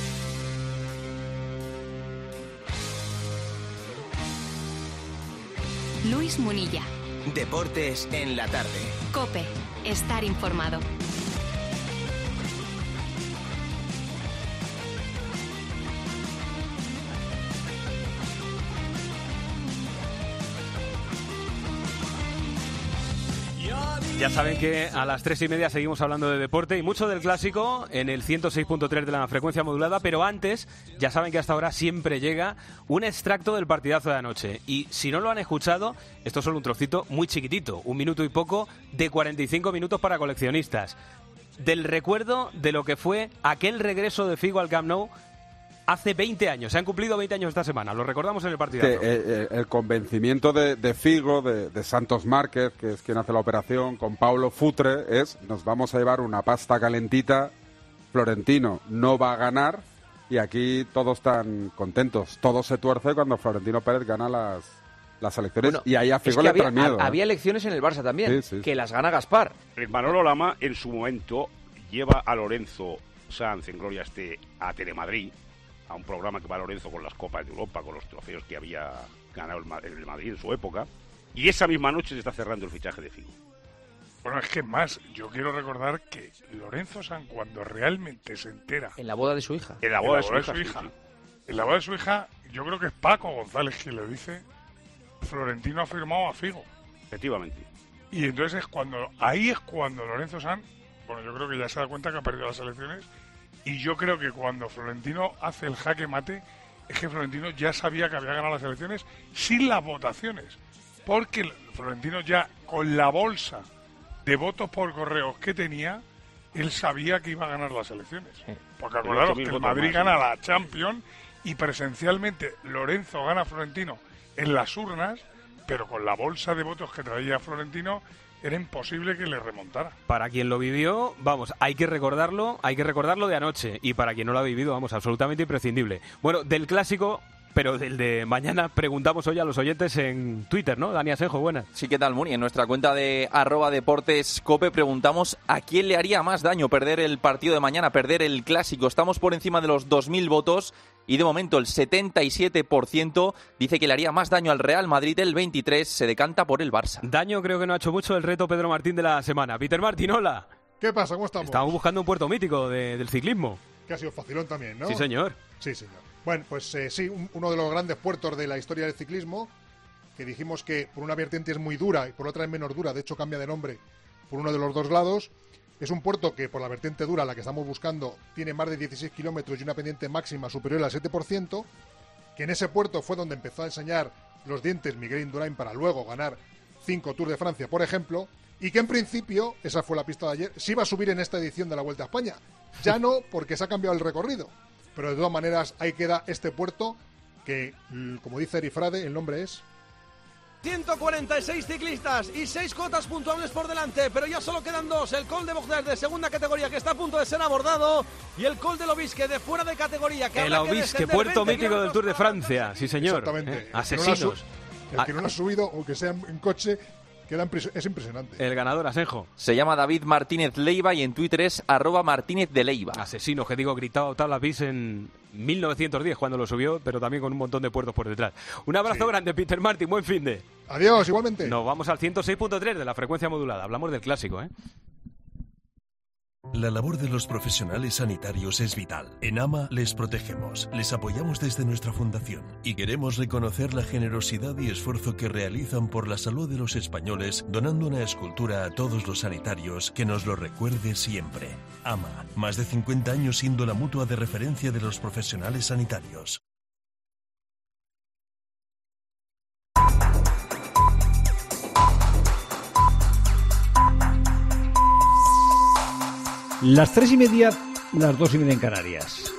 Luis Munilla. Deportes en la tarde. COPE. Estar informado. Ya saben que a las tres y media seguimos hablando de deporte y mucho del clásico en el ciento seis punto tres de la frecuencia modulada, pero antes, ya saben que hasta ahora siempre llega un extracto del partidazo de anoche. Y si no lo han escuchado, esto es solo un trocito muy chiquitito, un minuto y poco de cuarenta y cinco minutos para coleccionistas. Del recuerdo de lo que fue aquel regreso de Figo al Camp Nou hace veinte años. Se han cumplido veinte años esta semana, lo recordamos en el partidazo. Sí, el, el convencimiento de, de Figo, de, de Santos Márquez, que es quien hace la operación, con Paulo Futre, es: nos vamos a llevar una pasta calentita, Florentino no va a ganar, y aquí todos están contentos. Todo se tuerce cuando Florentino Pérez gana las, las elecciones, bueno, y ahí a Figo es que le había, trae miedo. a, había elecciones en el Barça también, sí, sí, que las gana Gaspar. Manolo Lama en su momento lleva a Lorenzo Sanz, en gloria esté, a Telemadrid, a un programa que va Lorenzo con las Copas de Europa, con los trofeos que había ganado el, el Madrid en su época, y esa misma noche se está cerrando el fichaje de Figo. Bueno, es que más, yo quiero recordar que Lorenzo Sanz, cuando realmente se entera... En la boda de su hija. En la boda, en la boda de su, de hija, su hija. Sí, sí. En la boda de su hija, yo creo que es Paco González quien le dice: Florentino ha firmado a Figo. Efectivamente. Y entonces es cuando, ahí es cuando Lorenzo Sanz, bueno, yo creo que ya se da cuenta que ha perdido las elecciones. Y yo creo que cuando Florentino hace el jaque mate, es que Florentino ya sabía que había ganado las elecciones sin las votaciones. Porque Florentino ya, con la bolsa de votos por correos que tenía, él sabía que iba a ganar las elecciones. Porque acordaros que el Madrid gana la Champions y presencialmente Lorenzo gana a Florentino en las urnas, pero con la bolsa de votos que traía Florentino era imposible que le remontara. Para quien lo vivió, vamos, hay que recordarlo, hay que recordarlo de anoche. Y para quien no lo ha vivido, vamos, absolutamente imprescindible. Bueno, del clásico, pero del de mañana, preguntamos hoy a los oyentes en Twitter, ¿no? Dani Asenjo, buenas. Sí, ¿qué tal, Muni? En nuestra cuenta de arroba deportes cope preguntamos a quién le haría más daño perder el partido de mañana, perder el clásico. Estamos por encima de los dos mil votos y de momento el setenta y siete por ciento dice que le haría más daño al Real Madrid, el veintitrés por ciento se decanta por el Barça. Daño creo que no ha hecho mucho el reto Pedro Martín de la semana. Peter Martín, hola. ¿Qué pasa? ¿Cómo estamos? Estamos buscando un puerto mítico de, del ciclismo. Que ha sido facilón también, ¿no? Sí, señor. Sí, señor. Bueno, pues eh, sí, un, uno de los grandes puertos de la historia del ciclismo, que dijimos que por una vertiente es muy dura y por otra es menos dura, de hecho cambia de nombre por uno de los dos lados. Es un puerto que por la vertiente dura, la que estamos buscando, tiene más de dieciséis kilómetros y una pendiente máxima superior al siete por ciento, que en ese puerto fue donde empezó a enseñar los dientes Miguel Indurain para luego ganar cinco Tours de Francia, por ejemplo, y que en principio, esa fue la pista de ayer, sí iba a subir en esta edición de la Vuelta a España. Ya no, porque se ha cambiado el recorrido. Pero de todas maneras, ahí queda este puerto que, como dice Erifrade, el nombre es... ciento cuarenta y seis ciclistas y seis cotas puntuables por delante, pero ya solo quedan dos: el Col de Bogdás de segunda categoría, que está a punto de ser abordado, y el Col del Obisque de fuera de categoría, que el Obisque, puerto mítico del Tour de Francia, sí señor. Exactamente. ¿Eh? Asesinos. El que no lo ha subido, o que sea en coche, queda impres- es impresionante. El ganador, Asenjo. Se llama David Martínez Leiva y en Twitter es arroba Martínez de Leiva. Asesino, que digo, gritaba tabla bis en mil novecientos diez cuando lo subió, pero también con un montón de puertos por detrás. Un abrazo sí. grande, Peter Martin, buen fin de. Adiós, igualmente. Nos vamos al ciento seis punto tres de la frecuencia modulada. Hablamos del clásico, ¿eh? La labor de los profesionales sanitarios es vital. En AMA les protegemos, les apoyamos desde nuestra fundación y queremos reconocer la generosidad y esfuerzo que realizan por la salud de los españoles, donando una escultura a todos los sanitarios que nos lo recuerde siempre. AMA, más de cincuenta años siendo la mutua de referencia de los profesionales sanitarios. Las tres y media, las dos y media en Canarias.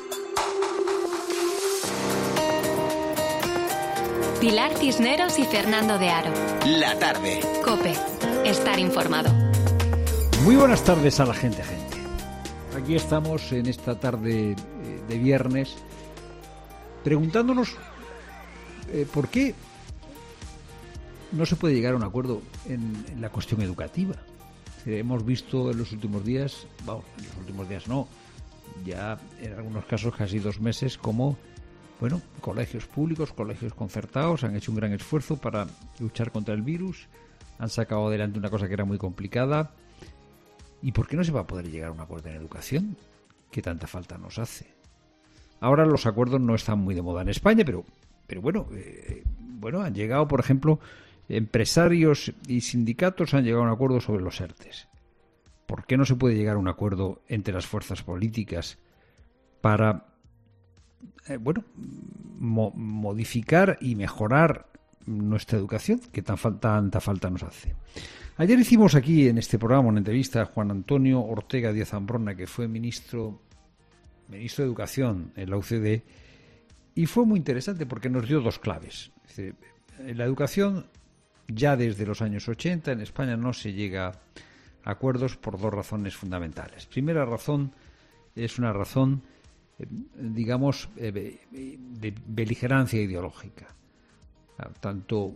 Pilar Cisneros y Fernando de Aro. La tarde. COPE. Estar informado. Muy buenas tardes a la gente, gente. Aquí estamos en esta tarde de viernes preguntándonos eh, por qué no se puede llegar a un acuerdo en, en la cuestión educativa. Hemos visto en los últimos días, vamos, en los últimos días no, ya en algunos casos casi dos meses, como, bueno, colegios públicos, colegios concertados han hecho un gran esfuerzo para luchar contra el virus, han sacado adelante una cosa que era muy complicada. ¿Y por qué no se va a poder llegar a un acuerdo en educación? ¿Qué tanta falta nos hace? Ahora los acuerdos no están muy de moda en España, pero, pero bueno, eh, bueno, han llegado, por ejemplo, empresarios y sindicatos han llegado a un acuerdo sobre los ERTES. ¿Por qué no se puede llegar a un acuerdo entre las fuerzas políticas para eh, bueno, mo- modificar y mejorar nuestra educación, que tan falta, tanta falta nos hace? Ayer hicimos aquí en este programa una entrevista a Juan Antonio Ortega Díaz Ambrona, que fue ministro, ministro de Educación en la U C D, y fue muy interesante porque nos dio dos claves. Dice, en la educación, ya desde los años ochenta en España no se llega a acuerdos por dos razones fundamentales. Primera razón es una razón, eh, digamos, eh, de beligerancia ideológica. Tanto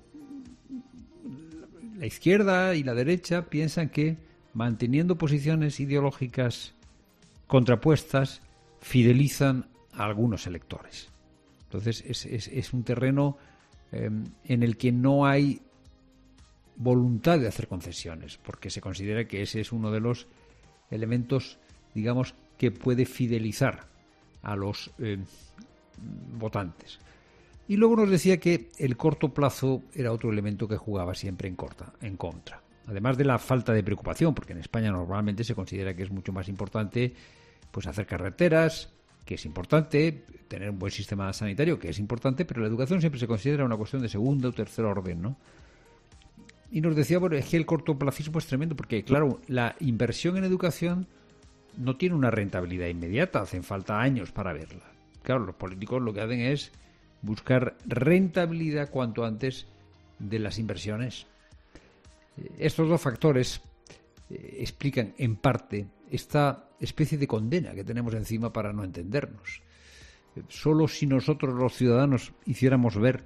la izquierda y la derecha piensan que manteniendo posiciones ideológicas contrapuestas fidelizan a algunos electores. Entonces es, es, es un terreno eh, en el que no hay voluntad de hacer concesiones, porque se considera que ese es uno de los elementos, digamos, que puede fidelizar a los eh, votantes. Y luego nos decía que el corto plazo era otro elemento que jugaba siempre en, corta, en contra. Además de la falta de preocupación, porque en España normalmente se considera que es mucho más importante pues hacer carreteras, que es importante, tener un buen sistema sanitario, que es importante, pero la educación siempre se considera una cuestión de segundo o tercer orden, ¿no? Y nos decía, bueno, es que el cortoplacismo es tremendo, porque claro, la inversión en educación no tiene una rentabilidad inmediata, hacen falta años para verla. Claro, los políticos lo que hacen es buscar rentabilidad cuanto antes de las inversiones. Estos dos factores eh, explican en parte esta especie de condena que tenemos encima para no entendernos. Eh, solo si nosotros los ciudadanos hiciéramos ver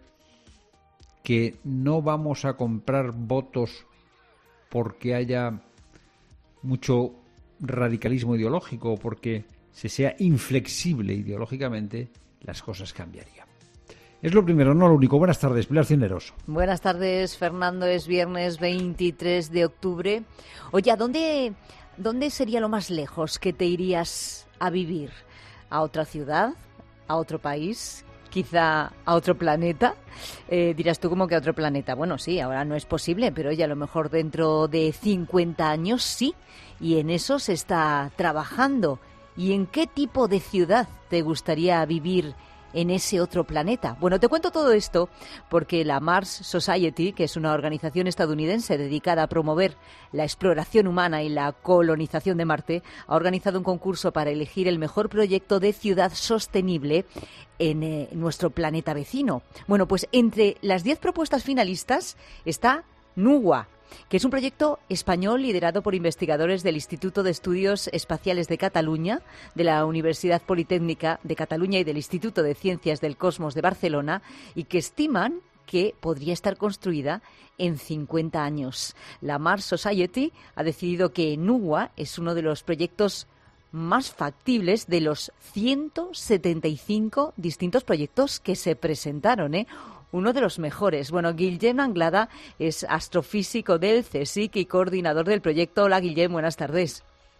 que no vamos a comprar votos porque haya mucho radicalismo ideológico o porque se sea inflexible ideológicamente, las cosas cambiarían. Es lo primero, no lo único. Buenas tardes, Pilar Cisneros. Buenas tardes, Fernando. Es viernes veintitrés de octubre. Oye, ¿a dónde, dónde sería lo más lejos que te irías a vivir? ¿A otra ciudad? ¿A otro país? ¿Quizá a otro planeta? Eh, dirás tú, como que a otro planeta. Bueno, sí, ahora no es posible, pero oye, a lo mejor dentro de cincuenta años sí. Y en eso se está trabajando. ¿Y en qué tipo de ciudad te gustaría vivir en ese otro planeta? Bueno, te cuento todo esto porque la Mars Society, que es una organización estadounidense dedicada a promover la exploración humana y la colonización de Marte, ha organizado un concurso para elegir el mejor proyecto de ciudad sostenible en eh, nuestro planeta vecino. Bueno, pues entre las diez propuestas finalistas está Nuwa, que es un proyecto español liderado por investigadores del Instituto de Estudios Espaciales de Cataluña, de la Universidad Politécnica de Cataluña y del Instituto de Ciencias del Cosmos de Barcelona, y que estiman que podría estar construida en cincuenta años. La Mars Society ha decidido que Nuwa es uno de los proyectos más factibles de los ciento setenta y cinco distintos proyectos que se presentaron, ¿eh? Uno de los mejores. Bueno, Guillem Anglada es astrofísico del CSIC y coordinador del proyecto. Hola, Guillem, buenas tardes.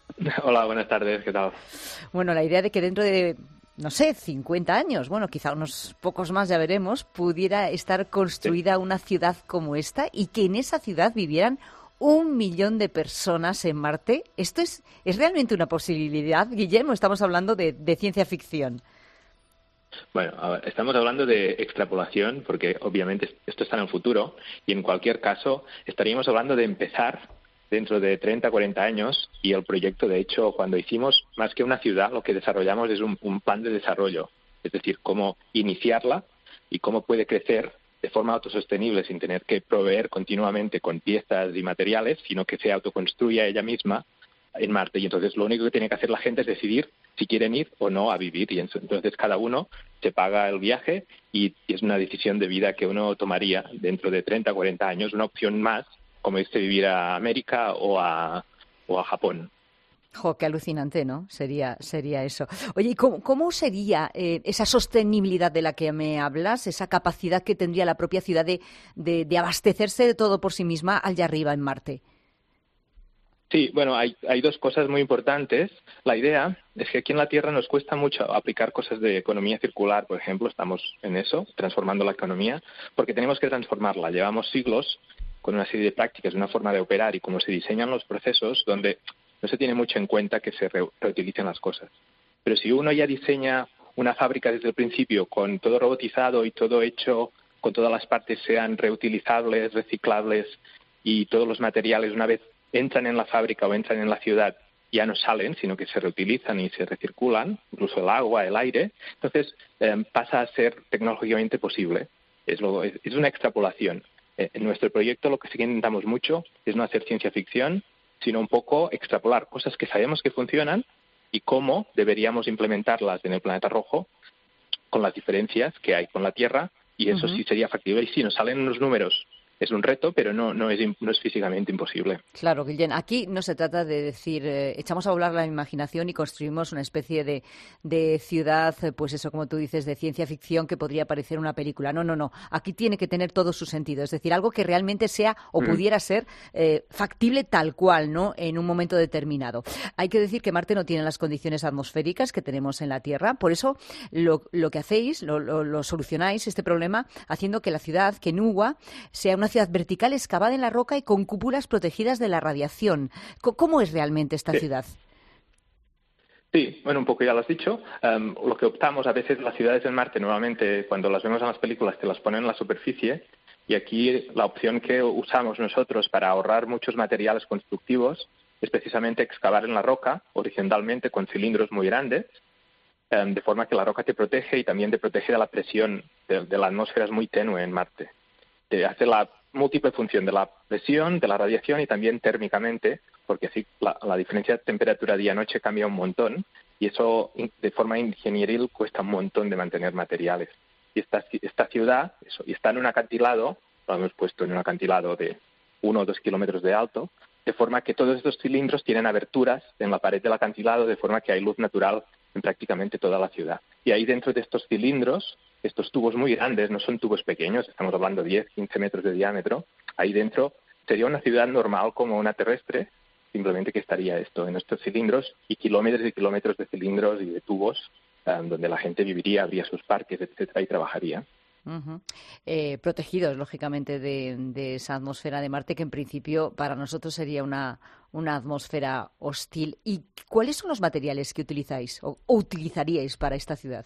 Hola, buenas tardes, ¿qué tal? Bueno, la idea de que dentro de, no sé, cincuenta años, bueno, quizá unos pocos más, ya veremos, pudiera estar construida una ciudad como esta y que en esa ciudad vivieran un millón de personas en Marte. ¿Esto es, es realmente una posibilidad, Guillermo? Estamos hablando de, de ciencia ficción. Bueno, a ver, estamos hablando de extrapolación porque obviamente esto está en el futuro y en cualquier caso estaríamos hablando de empezar dentro de treinta, cuarenta años y el proyecto, de hecho, cuando hicimos más que una ciudad, lo que desarrollamos es un, un plan de desarrollo, es decir, cómo iniciarla y cómo puede crecer de forma autosostenible sin tener que proveer continuamente con piezas y materiales, sino que se autoconstruya ella misma en Marte. Y entonces lo único que tiene que hacer la gente es decidir si quieren ir o no a vivir. Y entonces cada uno se paga el viaje y es una decisión de vida que uno tomaría dentro de treinta, cuarenta años, una opción más, como este vivir a América o a, o a Japón. Jo, qué alucinante, ¿no? Sería, sería eso. Oye, ¿y cómo, cómo sería eh, esa sostenibilidad de la que me hablas, esa capacidad que tendría la propia ciudad de, de, de abastecerse de todo por sí misma allá arriba en Marte? Sí, bueno, hay, hay dos cosas muy importantes. La idea es que aquí en la Tierra nos cuesta mucho aplicar cosas de economía circular, por ejemplo, estamos en eso, transformando la economía, porque tenemos que transformarla. Llevamos siglos con una serie de prácticas, una forma de operar y cómo se diseñan los procesos donde no se tiene mucho en cuenta que se re- reutilicen las cosas. Pero si uno ya diseña una fábrica desde el principio con todo robotizado y todo hecho, con todas las partes sean reutilizables, reciclables y todos los materiales una vez entran en la fábrica o entran en la ciudad ya no salen, sino que se reutilizan y se recirculan, incluso el agua, el aire, entonces eh, pasa a ser tecnológicamente posible. Es, lo, es, es una extrapolación. Eh, en nuestro proyecto lo que sí que intentamos mucho es no hacer ciencia ficción, sino un poco extrapolar cosas que sabemos que funcionan y cómo deberíamos implementarlas en el planeta rojo con las diferencias que hay con la Tierra, y eso uh-huh. sí sería factible. Y sí, nos salen unos números. Es un reto, pero no, no, es, no es físicamente imposible. Claro, Guillén, aquí no se trata de decir, eh, echamos a volar la imaginación y construimos una especie de, de ciudad, pues eso, como tú dices, de ciencia ficción que podría parecer una película. No, no, no. Aquí tiene que tener todo su sentido. Es decir, algo que realmente sea o mm. pudiera ser eh, factible tal cual, ¿no? En un momento determinado. Hay que decir que Marte no tiene las condiciones atmosféricas que tenemos en la Tierra. Por eso lo, lo que hacéis, lo, lo, lo solucionáis, este problema, haciendo que la ciudad, que Nuwa, sea una ciudad vertical excavada en la roca y con cúpulas protegidas de la radiación. ¿Cómo es realmente esta sí. ciudad? Sí, bueno, un poco ya lo has dicho. Um, lo que optamos, a veces las ciudades en Marte, normalmente cuando las vemos en las películas, te las ponen en la superficie, y aquí la opción que usamos nosotros para ahorrar muchos materiales constructivos es precisamente excavar en la roca, horizontalmente, con cilindros muy grandes, um, de forma que la roca te protege y también te protege de la presión de, de la atmósfera, es muy tenue en Marte. Te hace la múltiple función de la presión, de la radiación y también térmicamente, porque así la, la diferencia de temperatura día-noche cambia un montón y eso de forma ingenieril cuesta un montón de mantener materiales. Y esta, esta ciudad, eso, y está en un acantilado, lo hemos puesto en un acantilado de uno o dos kilómetros de alto, de forma que todos estos cilindros tienen aberturas en la pared del acantilado, de forma que hay luz natural en prácticamente toda la ciudad. Y ahí dentro de estos cilindros, estos tubos muy grandes, no son tubos pequeños, estamos hablando de diez, quince metros de diámetro, ahí dentro sería una ciudad normal como una terrestre, simplemente que estaría esto en estos cilindros y kilómetros y kilómetros de cilindros y de tubos um, donde la gente viviría, habría sus parques, etcétera, y trabajaría. Uh-huh. Eh, protegidos, lógicamente, de, de esa atmósfera de Marte, que en principio para nosotros sería una, una atmósfera hostil. ¿Y cuáles son los materiales que utilizáis o, o utilizaríais para esta ciudad?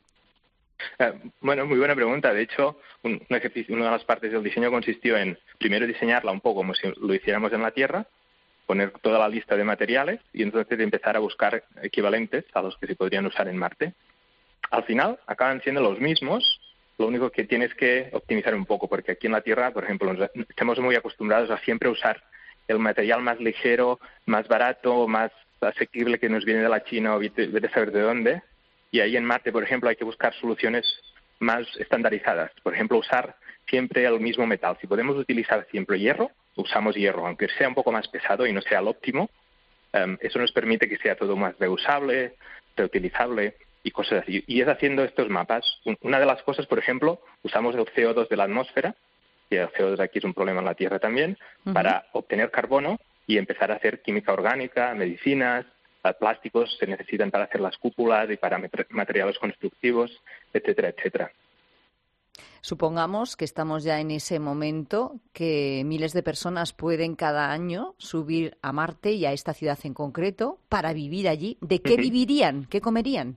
Uh, bueno, muy buena pregunta. De hecho, un, un ejercicio, una de las partes del diseño consistió en primero diseñarla un poco como si lo hiciéramos en la Tierra, poner toda la lista de materiales y entonces empezar a buscar equivalentes a los que se podrían usar en Marte. Al final acaban siendo los mismos, lo único que tienes que optimizar un poco, porque aquí en la Tierra, por ejemplo, nos, estamos muy acostumbrados a siempre usar el material más ligero, más barato, más asequible que nos viene de la China o de saber de dónde. Y ahí en Marte, por ejemplo, hay que buscar soluciones más estandarizadas. Por ejemplo, usar siempre el mismo metal. Si podemos utilizar siempre hierro, usamos hierro, aunque sea un poco más pesado y no sea el óptimo. Um, eso nos permite que sea todo más reusable, reutilizable y cosas así. Y es haciendo estos mapas. Una de las cosas, por ejemplo, usamos el C O dos de la atmósfera, y el C O dos aquí es un problema en la Tierra también, uh-huh. para obtener carbono y empezar a hacer química orgánica, medicinas, plásticos se necesitan para hacer las cúpulas y para materiales constructivos, etcétera, etcétera. Supongamos que estamos ya en ese momento que miles de personas pueden cada año subir a Marte y a esta ciudad en concreto para vivir allí. ¿De qué uh-huh. vivirían? ¿Qué comerían?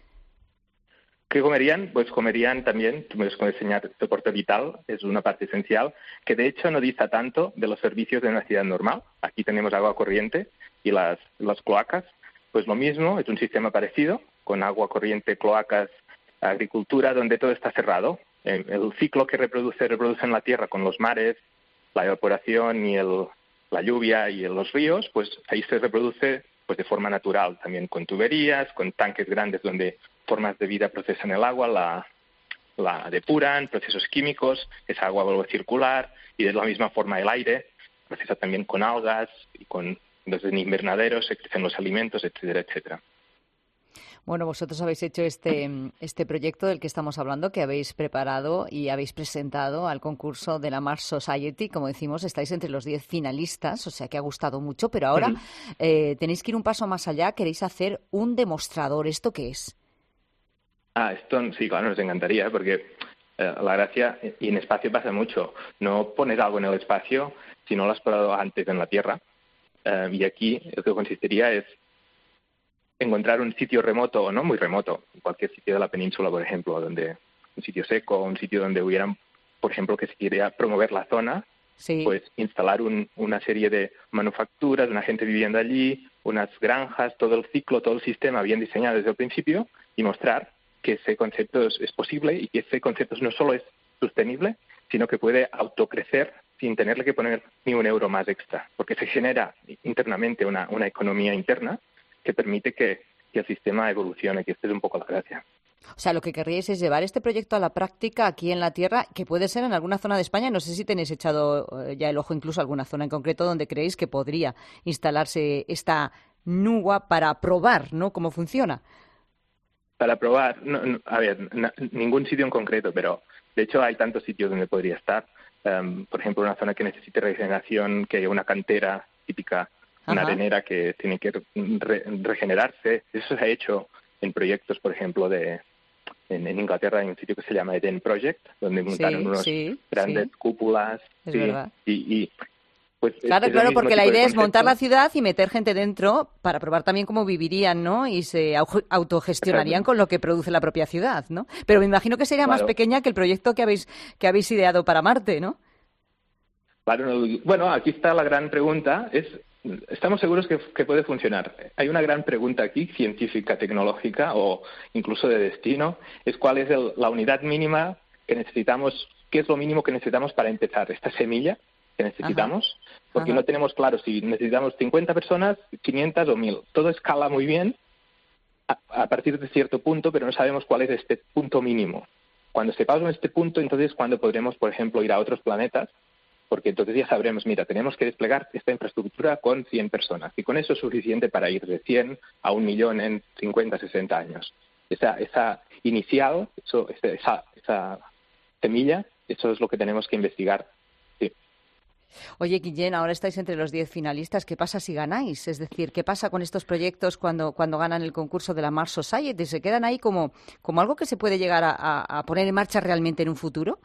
¿Qué comerían? Pues comerían también, tú me puedes enseñar, soporte vital, es una parte esencial, que de hecho no dista tanto de los servicios de una ciudad normal. Aquí tenemos agua corriente y las, las cloacas, pues lo mismo, es un sistema parecido, con agua corriente, cloacas, agricultura, donde todo está cerrado. El, el ciclo que reproduce, reproduce en la Tierra con los mares, la evaporación y el, la lluvia y los ríos, pues ahí se reproduce pues de forma natural, también con tuberías, con tanques grandes donde formas de vida procesan el agua, la, la depuran, procesos químicos, esa agua vuelve a circular y de la misma forma el aire procesa también con algas y con desde invernaderos se crecen los alimentos, etcétera, etcétera. Bueno, vosotros habéis hecho este, este proyecto del que estamos hablando, que habéis preparado y habéis presentado al concurso de la Mars Society. Como decimos, estáis entre los diez finalistas, o sea que ha gustado mucho, pero ahora uh-huh. eh, tenéis que ir un paso más allá, queréis hacer un demostrador. ¿Esto qué es? Ah, esto sí, claro, nos encantaría, porque eh, la gracia, y en espacio pasa mucho, no pones algo en el espacio si no lo has probado antes en la Tierra. Uh, y aquí lo que consistiría es encontrar un sitio remoto o no muy remoto, cualquier sitio de la península, por ejemplo, donde un sitio seco, un sitio donde hubieran, por ejemplo, que se quiera promover la zona, sí. pues instalar un, una serie de manufacturas, una gente viviendo allí, unas granjas, todo el ciclo, todo el sistema bien diseñado desde el principio y mostrar que ese concepto es, es posible y que ese concepto no solo es sostenible, sino que puede autocrecer sin tenerle que poner ni un euro más extra, porque se genera internamente una, una economía interna que permite que, que el sistema evolucione, que esta es un poco la gracia. O sea, lo que querríais es llevar este proyecto a la práctica aquí en la Tierra, que puede ser en alguna zona de España. No sé si tenéis echado ya el ojo incluso a alguna zona en concreto donde creéis que podría instalarse esta NUWA para probar, ¿no?, cómo funciona. Para probar, no, no, a ver, na, ningún sitio en concreto, pero de hecho hay tantos sitios donde podría estar. Um, por ejemplo, una zona que necesite regeneración, que haya una cantera típica, una Ajá. arenera que tiene que re- regenerarse. Eso se ha hecho en proyectos, por ejemplo, de en, en Inglaterra hay un sitio que se llama Eden Project, donde montaron sí, unos sí, grandes sí. cúpulas. Es sí, verdad. Y, y pues claro, es claro, porque la idea es montar la ciudad y meter gente dentro para probar también cómo vivirían, ¿no? Y se autogestionarían Exacto. con lo que produce la propia ciudad, ¿no? Pero me imagino que sería claro. más pequeña que el proyecto que habéis que habéis ideado para Marte, ¿no? Claro, bueno, aquí está la gran pregunta, es estamos seguros que, que puede funcionar. Hay una gran pregunta aquí, científica, tecnológica o incluso de destino, es cuál es el, la unidad mínima que necesitamos, qué es lo mínimo que necesitamos para empezar esta semilla que necesitamos, Ajá. porque Ajá. no tenemos claro si necesitamos cincuenta personas, quinientas o mil. Todo escala muy bien a, a partir de cierto punto, pero no sabemos cuál es este punto mínimo. Cuando sepamos este punto, entonces cuando podremos, por ejemplo, ir a otros planetas, porque entonces ya sabremos, mira, tenemos que desplegar esta infraestructura con cien personas y con eso es suficiente para ir de cien a un millón en cincuenta, sesenta años. Esa, esa inicial, eso, esa, esa semilla, eso es lo que tenemos que investigar. Sí. Oye, Guillén, ahora estáis entre los diez finalistas. ¿Qué pasa si ganáis? Es decir, ¿qué pasa con estos proyectos cuando, cuando ganan el concurso de la Mars Society? ¿Se quedan ahí como, como algo que se puede llegar a, a, a poner en marcha realmente en un futuro?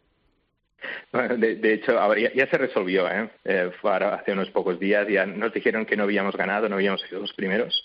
Bueno, de, de hecho, ahora ya, ya se resolvió, ¿eh? Eh, fue ahora, hace unos pocos días, ya nos dijeron que no habíamos ganado, no habíamos sido los primeros.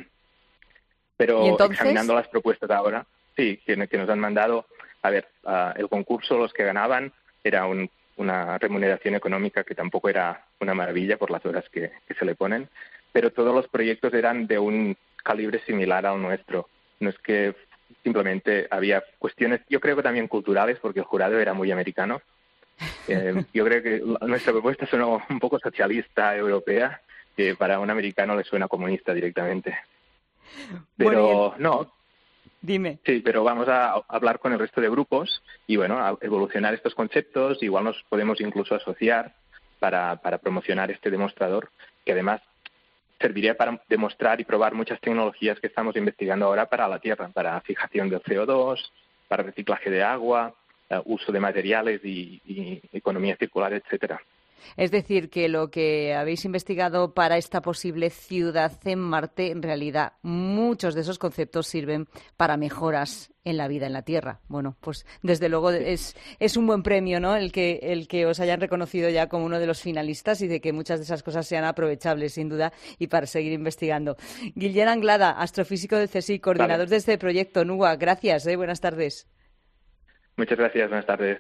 Pero entonces, examinando las propuestas ahora, sí, que, que nos han mandado, a ver, uh, el concurso, los que ganaban, era un, una remuneración económica que tampoco era una maravilla por las horas que, que se le ponen, pero todos los proyectos eran de un calibre similar al nuestro. No es que simplemente había cuestiones, yo creo que también culturales, porque el jurado era muy americano. Eh, yo creo que nuestra propuesta suena un poco socialista, europea, que para un americano le suena comunista directamente. Pero bueno, no. Dime. Sí, pero vamos a hablar con el resto de grupos y, bueno, a evolucionar estos conceptos. Igual nos podemos incluso asociar para, para promocionar este demostrador, que además serviría para demostrar y probar muchas tecnologías que estamos investigando ahora para la Tierra, para fijación del C O dos, para reciclaje de agua, Uh, uso de materiales y, y economía circular, etcétera. Es decir, que lo que habéis investigado para esta posible ciudad en Marte, en realidad muchos de esos conceptos sirven para mejoras en la vida en la Tierra. Bueno, pues desde luego es, es un buen premio, ¿no? El que, el que os hayan reconocido ya como uno de los finalistas y de que muchas de esas cosas sean aprovechables, sin duda, y para seguir investigando. Guillén Anglada, astrofísico del CSIC, coordinador vale. de este proyecto NUA. Gracias, ¿eh? Buenas tardes. Muchas gracias, buenas tardes.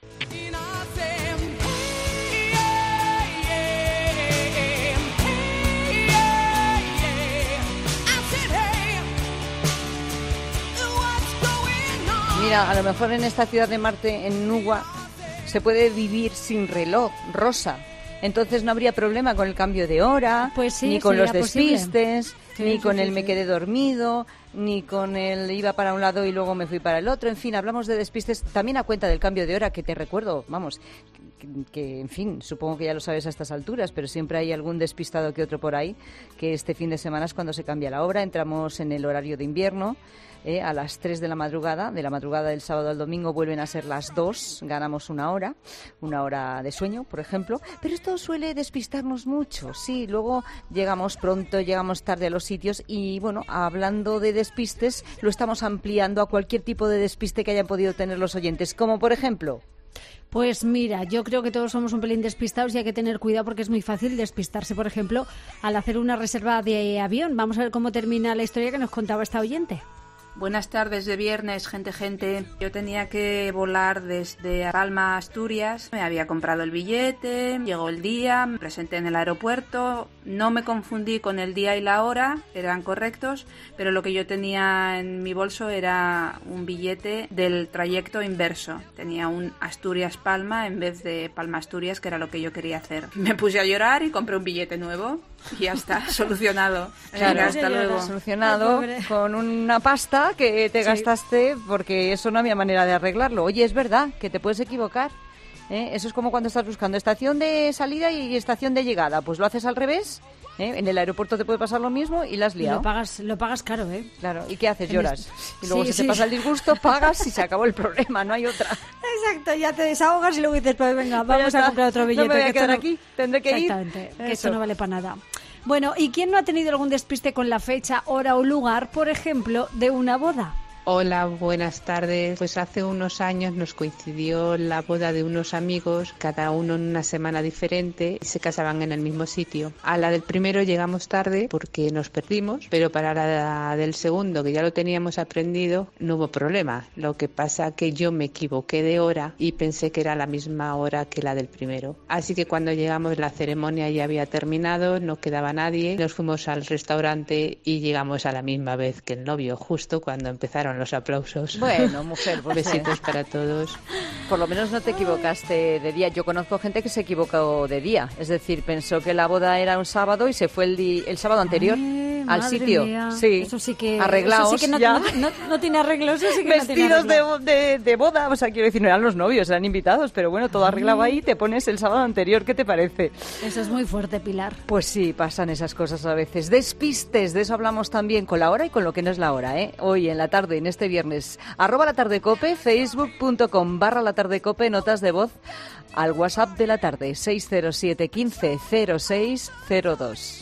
Mira, a lo mejor en esta ciudad de Marte, en Nuwa, se puede vivir sin reloj, Rosa. Entonces no habría problema con el cambio de hora, pues sí, ni con los despistes, sí, ni sí, con sí, el sí. me quedé dormido, ni con el iba para un lado y luego me fui para el otro. En fin, hablamos de despistes también a cuenta del cambio de hora, que te recuerdo, vamos, que, que en fin, supongo que ya lo sabes a estas alturas, pero siempre hay algún despistado que otro por ahí, que este fin de semana es cuando se cambia la hora. Entramos en el horario de invierno. Eh, a las tres de la madrugada, de la madrugada del sábado al domingo vuelven a ser las dos, ganamos una hora, una hora de sueño, por ejemplo, pero esto suele despistarnos mucho, sí, luego llegamos pronto, llegamos tarde a los sitios y, bueno, hablando de despistes, lo estamos ampliando a cualquier tipo de despiste que hayan podido tener los oyentes, como por ejemplo... Pues mira, yo creo que todos somos un pelín despistados y hay que tener cuidado porque es muy fácil despistarse, por ejemplo, al hacer una reserva de avión. Vamos a ver cómo termina la historia que nos contaba esta oyente. Buenas tardes de viernes, gente, gente. Yo tenía que volar desde Palma, Asturias. Me había comprado el billete, llegó el día, me presenté en el aeropuerto. No me confundí con el día y la hora, eran correctos, pero lo que yo tenía en mi bolso era un billete del trayecto inverso. Tenía un Asturias-Palma en vez de Palma-Asturias, que era lo que yo quería hacer. Me puse a llorar y compré un billete nuevo y ya está, solucionado. Claro, Venga, hasta luego. Solucionado con una pasta que te Sí. gastaste, porque eso no había manera de arreglarlo. Oye, es verdad que te puedes equivocar, ¿eh? Eso es como cuando estás buscando estación de salida y estación de llegada, pues lo haces al revés, ¿eh? En el aeropuerto te puede pasar lo mismo y la has Y liado. lo pagas, lo pagas caro, ¿eh? Claro, ¿y qué haces? En Lloras. este- Y luego Sí, se te sí. pasa el disgusto, pagas y se acabó el problema, no hay otra. Exacto, ya te desahogas y luego dices, pues venga, Pues ya vamos a está. comprar otro No me billete. voy a que esto quedar no- aquí, tendré que ir. Exactamente, que esto Eso. no vale para nada. Bueno, ¿y quién no ha tenido algún despiste con la fecha, hora o lugar, por ejemplo, de una boda? Hola, buenas tardes. Pues hace unos años nos coincidió la boda de unos amigos, cada uno en una semana diferente, y se casaban en el mismo sitio. A la del primero llegamos tarde porque nos perdimos, pero para la del segundo, que ya lo teníamos aprendido, no hubo problema. Lo que pasa que yo me equivoqué de hora y pensé que era la misma hora que la del primero. Así que cuando llegamos la ceremonia ya había terminado, no quedaba nadie, nos fuimos al restaurante y llegamos a la misma vez que el novio, justo cuando empezaron los aplausos. Bueno, mujer, pues besitos eh. para todos. Por lo menos no te equivocaste de día. Yo conozco gente que se equivocó de día. Es decir, pensó que la boda era un sábado y se fue el, di- el sábado anterior al Madre sitio. mía. Sí, Eso sí que, arreglaos eso sí que no, ya. no- no- no tiene arreglo, eso sí que no tiene Vestidos de, arreglo. bo- de, de boda. O sea, quiero decir, no eran los novios, eran invitados. Pero bueno, todo arreglado ahí, te pones el sábado anterior. ¿Qué te parece? Eso es muy fuerte, Pilar. Pues sí, pasan esas cosas a veces. Despistes, de eso hablamos también con la hora y con lo que no es la hora, ¿eh? Hoy en la tarde, en este viernes. Arroba la tarde cope, facebook.com barra la tarde cope, notas de voz al WhatsApp de la tarde, seis cero siete, quince, cero seis cero dos.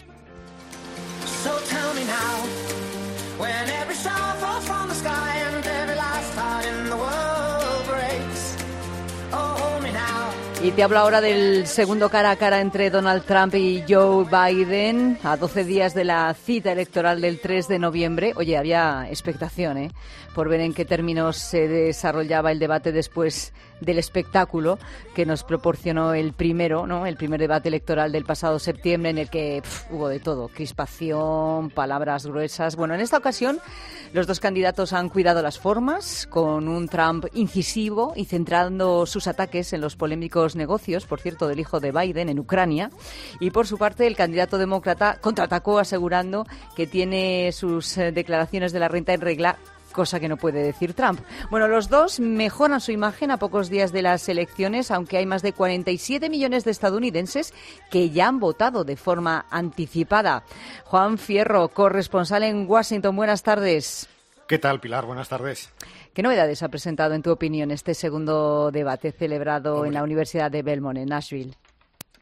So tell me now, when every star falls from the sky and every last heart in the world breaks. Oh, hold me now. Y te hablo ahora del segundo cara a cara entre Donald Trump y Joe Biden, a doce días de la cita electoral del tres de noviembre. Oye, había expectación, ¿eh?, por ver en qué términos se desarrollaba el debate después del espectáculo que nos proporcionó el primero, ¿no?, el primer debate electoral del pasado septiembre, en el que pf, hubo de todo, crispación, palabras gruesas. Bueno, en esta ocasión los dos candidatos han cuidado las formas, con un Trump incisivo y centrando sus ataques en los polémicos negocios, por cierto, del hijo de Biden en Ucrania. Y por su parte, el candidato demócrata contraatacó asegurando que tiene sus eh, declaraciones de la renta en regla, cosa que no puede decir Trump. Bueno, los dos mejoran su imagen a pocos días de las elecciones, aunque hay más de cuarenta y siete millones de estadounidenses que ya han votado de forma anticipada. Juan Fierro, corresponsal en Washington, buenas tardes. ¿Qué tal, Pilar? Buenas tardes. ¿Qué novedades ha presentado, en tu opinión, este segundo debate celebrado Hombre. en la Universidad de Belmont, en Nashville?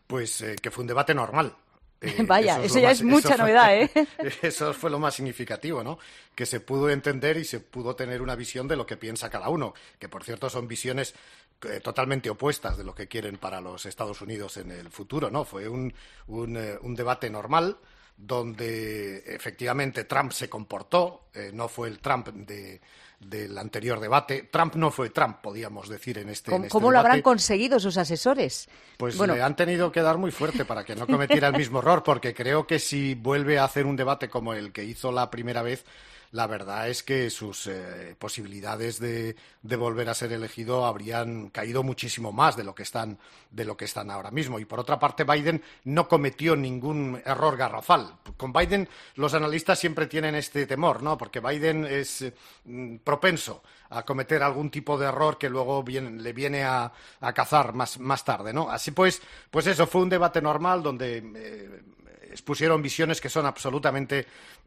Pues eh, que fue un debate normal. Eh, Vaya, eso, eso ya más, es mucha eso novedad, fue, ¿eh? Eso fue lo más significativo, ¿no? Que se pudo entender y se pudo tener una visión de lo que piensa cada uno, que por cierto son visiones eh, totalmente opuestas de lo que quieren para los Estados Unidos en el futuro, ¿no? Fue un, un, eh, un debate normal donde efectivamente Trump se comportó, eh, no fue el Trump de... del anterior debate. Trump no fue Trump, podíamos decir, en este, ¿Cómo, en este ¿cómo lo debate. habrán conseguido sus asesores? Pues bueno. le han tenido que dar muy fuerte para que no cometiera el mismo error, porque creo que si vuelve a hacer un debate como el que hizo la primera vez, la verdad es que sus eh, posibilidades de, de volver a ser elegido habrían caído muchísimo más de lo que están de lo que están ahora mismo. Y por otra parte, Biden no cometió ningún error garrafal. Con Biden los analistas siempre tienen este temor, ¿no? Porque Biden es eh, propenso a cometer algún tipo de error que luego viene, le viene a, a cazar más, más tarde, ¿no? Así pues, pues eso fue un debate normal donde eh, expusieron visiones que son absolutamente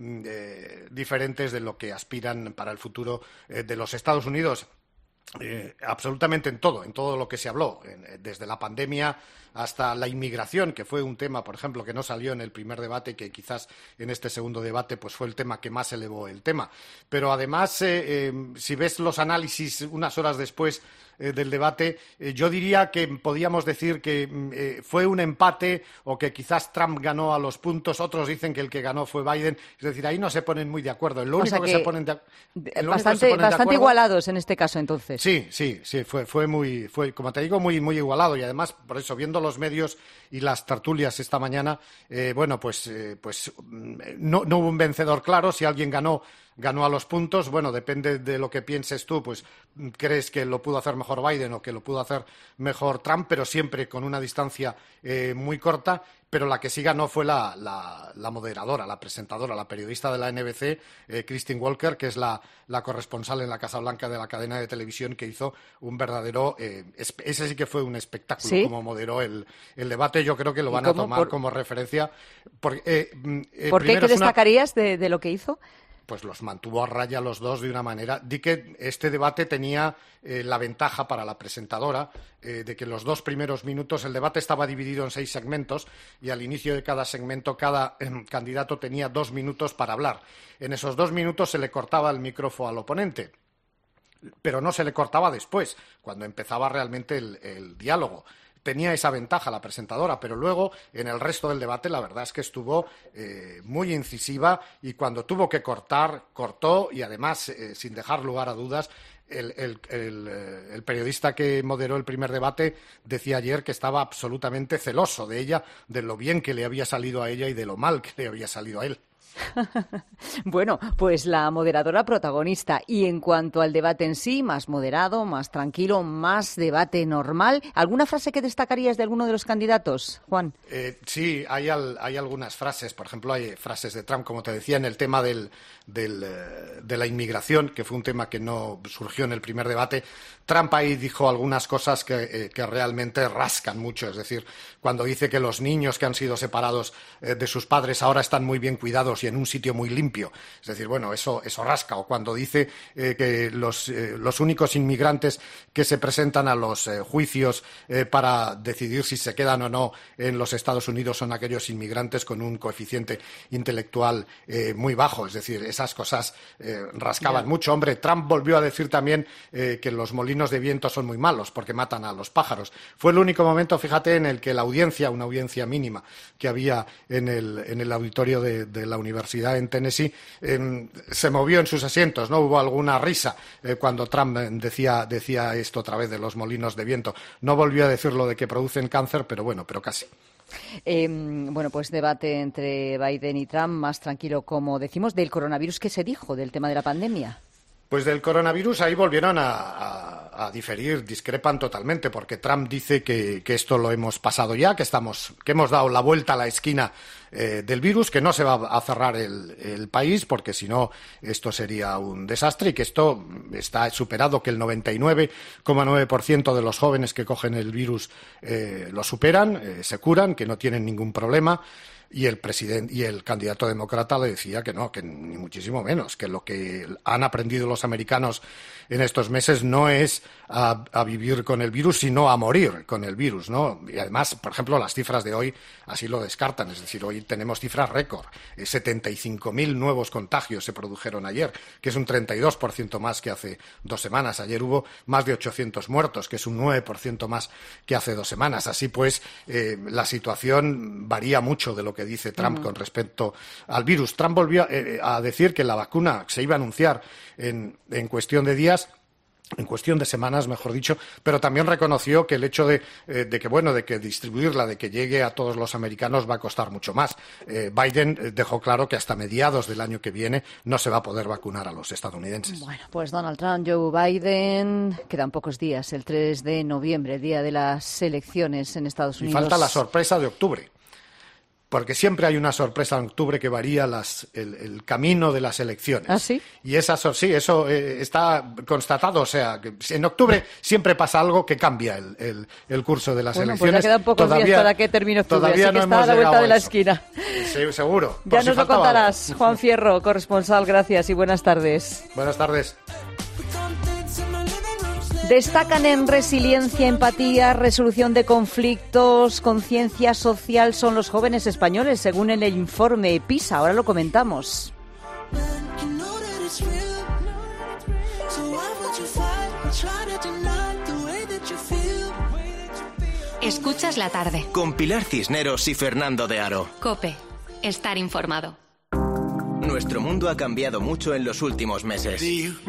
eh, diferentes de lo que aspiran para el futuro eh, de los Estados Unidos. Eh, absolutamente en todo, en todo lo que se habló, en, desde la pandemia hasta la inmigración, que fue un tema, por ejemplo, que no salió en el primer debate, que quizás en este segundo debate pues fue el tema que más elevó el tema. Pero además, eh, eh, si ves los análisis unas horas después eh, del debate, eh, yo diría que podíamos decir que eh, fue un empate o que quizás Trump ganó a los puntos, otros dicen que el que ganó fue Biden, es decir, ahí no se ponen muy de acuerdo. Lo único o sea que, que se ponen de, de bastante, bastante acuerdo, igualados en este caso, entonces. Sí, sí, sí, fue, fue muy, fue, como te digo, muy, muy igualado, y además, por eso, viendo los medios y las tertulias esta mañana, eh, bueno, pues, eh, pues no, no hubo un vencedor claro. Si alguien ganó, ganó a los puntos. Bueno, depende de lo que pienses tú, pues crees que lo pudo hacer mejor Biden o que lo pudo hacer mejor Trump, pero siempre con una distancia eh, muy corta. Pero la que sí ganó fue la, la, la moderadora, la presentadora, la periodista de la N B C, eh, Christine Walker, que es la, la corresponsal en la Casa Blanca de la cadena de televisión, que hizo un verdadero... Eh, ese sí que fue un espectáculo, ¿sí? Como moderó el, el debate. Yo creo que lo van a tomar por... como referencia. Por, eh, eh, ¿Por qué? ¿Qué destacarías una... de, de lo que hizo? Pues los mantuvo a raya los dos de una manera. Di que este debate tenía eh, la ventaja para la presentadora eh, de que los dos primeros minutos, el debate estaba dividido en seis segmentos y al inicio de cada segmento cada eh, candidato tenía dos minutos para hablar. En esos dos minutos se le cortaba el micrófono al oponente, pero no se le cortaba después, cuando empezaba realmente el, el diálogo. Tenía esa ventaja la presentadora, pero luego en el resto del debate la verdad es que estuvo eh, muy incisiva, y cuando tuvo que cortar, cortó, y además, eh, sin dejar lugar a dudas, el, el, el, el periodista que moderó el primer debate decía ayer que estaba absolutamente celoso de ella, de lo bien que le había salido a ella y de lo mal que le había salido a él. Bueno, pues la moderadora protagonista. Y en cuanto al debate en sí, más moderado, más tranquilo, más debate normal. ¿Alguna frase que destacarías de alguno de los candidatos, Juan? Eh, sí, hay, al, hay algunas frases. Por ejemplo, hay frases de Trump, como te decía, en el tema del, del, de la inmigración, que fue un tema que no surgió en el primer debate. Trump ahí dijo algunas cosas que, eh, que realmente rascan mucho. Es decir, cuando dice que los niños que han sido separados eh, de sus padres ahora están muy bien cuidados y en un sitio muy limpio. Es decir, bueno, eso, eso rasca. O cuando dice eh, que los, eh, los únicos inmigrantes que se presentan a los eh, juicios eh, para decidir si se quedan o no en los Estados Unidos son aquellos inmigrantes con un coeficiente intelectual eh, muy bajo. Es decir, esas cosas eh, rascaban yeah. mucho. Hombre, Trump volvió a decir también eh, que los molinos de viento son muy malos porque matan a los pájaros. Fue el único momento, fíjate, en el que la audiencia, una audiencia mínima que había en el, en el auditorio de, de la Universidad en Tennessee, eh, se movió en sus asientos, ¿no? Hubo alguna risa eh, cuando Trump decía, decía esto otra vez de los molinos de viento. No volvió a decir lo de que producen cáncer, pero bueno, pero casi. Eh, bueno, pues debate entre Biden y Trump, más tranquilo, como decimos. Del coronavirus, ¿qué se dijo del tema de la pandemia? Pues del coronavirus ahí volvieron a, a, a diferir, discrepan totalmente, porque Trump dice que, que esto lo hemos pasado ya, que estamos, que hemos dado la vuelta a la esquina eh, del virus, que no se va a cerrar el, el país, porque si no esto sería un desastre, y que esto está superado, que el noventa y nueve coma nueve por ciento de los jóvenes que cogen el virus eh, lo superan, eh, se curan, que no tienen ningún problema. y el presidente y el candidato demócrata le decía que no, que ni muchísimo menos, que lo que han aprendido los americanos en estos meses no es a, a vivir con el virus, sino a morir con el virus, ¿no? Y además, por ejemplo, las cifras de hoy así lo descartan, es decir, hoy tenemos cifras récord, setenta y cinco mil nuevos contagios se produjeron ayer, que es un treinta y dos por ciento más que hace dos semanas. Ayer hubo más de ochocientos muertos, que es un nueve por ciento más que hace dos semanas. Así pues, eh, la situación varía mucho de lo que dice Trump uh-huh. con respecto al virus. Trump volvió eh, a decir que la vacuna se iba a anunciar en, en cuestión de días, en cuestión de semanas, mejor dicho, pero también reconoció que el hecho de, eh, de que, bueno, de que distribuirla, de que llegue a todos los americanos va a costar mucho más. Eh, Biden dejó claro que hasta mediados del año que viene no se va a poder vacunar a los estadounidenses. Bueno, pues Donald Trump, Joe Biden, quedan pocos días, el tres de noviembre, día de las elecciones en Estados Unidos. Y falta la sorpresa de octubre. Porque siempre hay una sorpresa en octubre que varía las, el, el camino de las elecciones. ¿Ah, sí? Y esa, sí, eso eh, está constatado. O sea, que en octubre siempre pasa algo que cambia el, el, el curso de las bueno, elecciones. Pues ya quedan pocos todavía, días para que termine octubre, todavía así que no está a la vuelta de la eso. esquina. Sí, seguro. Ya si nos lo contarás. Algo. Juan Fierro, corresponsal, gracias y buenas tardes. Buenas tardes. Destacan en resiliencia, empatía, resolución de conflictos, conciencia social son los jóvenes españoles, según el informe PISA. Ahora lo comentamos. Escuchas la tarde. Con Pilar Cisneros y Fernando de Aro. COPE. Estar informado. Nuestro mundo ha cambiado mucho en los últimos meses.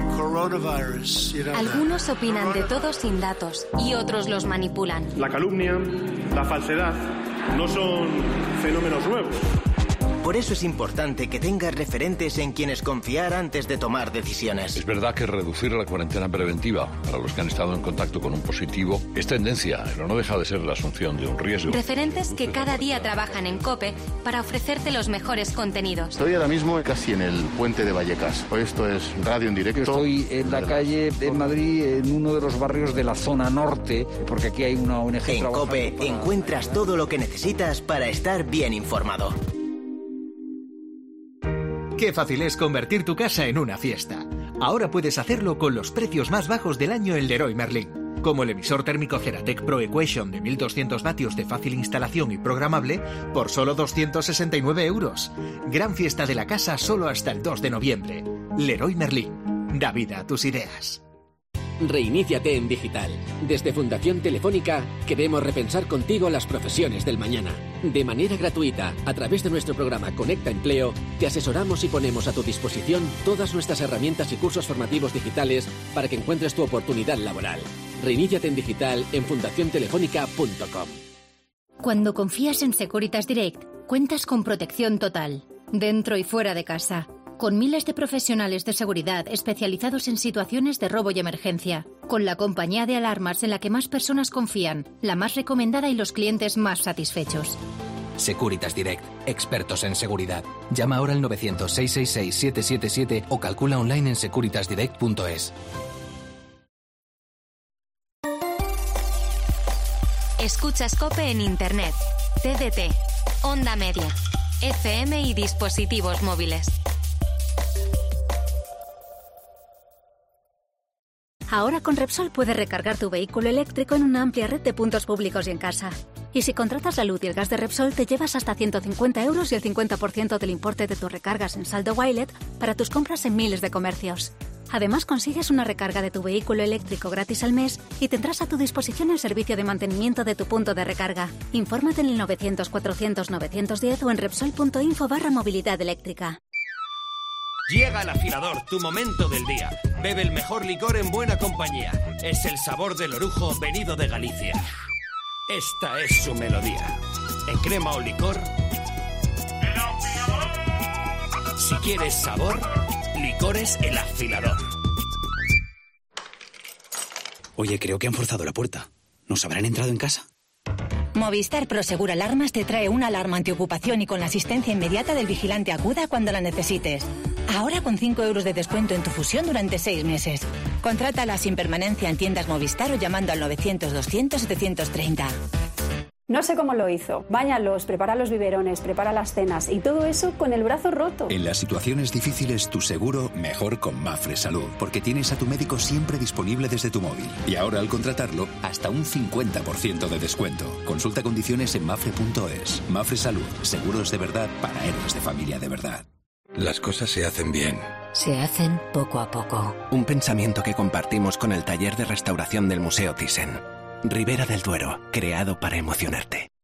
Algunos opinan de todo sin datos y otros los manipulan. La calumnia, la falsedad, no son fenómenos nuevos. Por eso es importante que tengas referentes en quienes confiar antes de tomar decisiones. Es verdad que reducir la cuarentena preventiva para los que han estado en contacto con un positivo es tendencia, pero no deja de ser la asunción de un riesgo. Referentes que cada día trabajan en COPE para ofrecerte los mejores contenidos. Estoy ahora mismo casi en el puente de Vallecas. Esto es radio en directo. Estoy en la calle de Madrid, en uno de los barrios de la zona norte, porque aquí hay una O N G. En COPE para... encuentras todo lo que necesitas para estar bien informado. Qué fácil es convertir tu casa en una fiesta. Ahora puedes hacerlo con los precios más bajos del año en Leroy Merlin. Como el emisor térmico Ceratec Pro Equation de mil doscientos vatios de fácil instalación y programable por solo doscientos sesenta y nueve euros. Gran fiesta de la casa solo hasta el dos de noviembre. Leroy Merlin. Da vida a tus ideas. Reiníciate en digital. Desde Fundación Telefónica queremos repensar contigo las profesiones del mañana. De manera gratuita, a través de nuestro programa Conecta Empleo, te asesoramos y ponemos a tu disposición todas nuestras herramientas y cursos formativos digitales para que encuentres tu oportunidad laboral. Reiníciate en digital en fundación telefónica punto com. Cuando confías en Securitas Direct, cuentas con protección total, dentro y fuera de casa. Con miles de profesionales de seguridad especializados en situaciones de robo y emergencia. Con la compañía de alarmas en la que más personas confían, la más recomendada y los clientes más satisfechos. Securitas Direct, expertos en seguridad. Llama ahora al novecientos, seiscientos sesenta y seis, setecientos setenta y siete o calcula online en securitas direct punto es. Escuchas COPE en Internet, T D T, Onda Media, F M y dispositivos móviles. Ahora con Repsol puedes recargar tu vehículo eléctrico en una amplia red de puntos públicos y en casa. Y si contratas la luz y el gas de Repsol, te llevas hasta ciento cincuenta euros y el cincuenta por ciento del importe de tus recargas en saldo Wilet para tus compras en miles de comercios. Además, consigues una recarga de tu vehículo eléctrico gratis al mes y tendrás a tu disposición el servicio de mantenimiento de tu punto de recarga. Infórmate en el novecientos, cuatrocientos, novecientos diez o en repsol punto info barra movilidad eléctrica. Llega el afilador, tu momento del día. Bebe el mejor licor en buena compañía. Es el sabor del orujo venido de Galicia. Esta es su melodía. En crema o licor. Si quieres sabor, licores El Afilador. Oye, creo que han forzado la puerta. ¿Nos habrán entrado en casa? Movistar Prosegur Alarmas te trae una alarma antiocupación y con la asistencia inmediata del vigilante acuda cuando la necesites. Ahora con cinco euros de descuento en tu fusión durante seis meses. Contrátala sin permanencia en tiendas Movistar o llamando al novecientos, doscientos, setecientos treinta. No sé cómo lo hizo. Báñalos, prepara los biberones, prepara las cenas y todo eso con el brazo roto. En las situaciones difíciles, tu seguro mejor con Mafre Salud, porque tienes a tu médico siempre disponible desde tu móvil. Y ahora al contratarlo, hasta un cincuenta por ciento de descuento. Consulta condiciones en mafre punto es. Mafre Salud, seguros de verdad para héroes de familia de verdad. Las cosas se hacen bien. Se hacen poco a poco. Un pensamiento que compartimos con el taller de restauración del Museo Thyssen. Ribera del Duero, creado para emocionarte.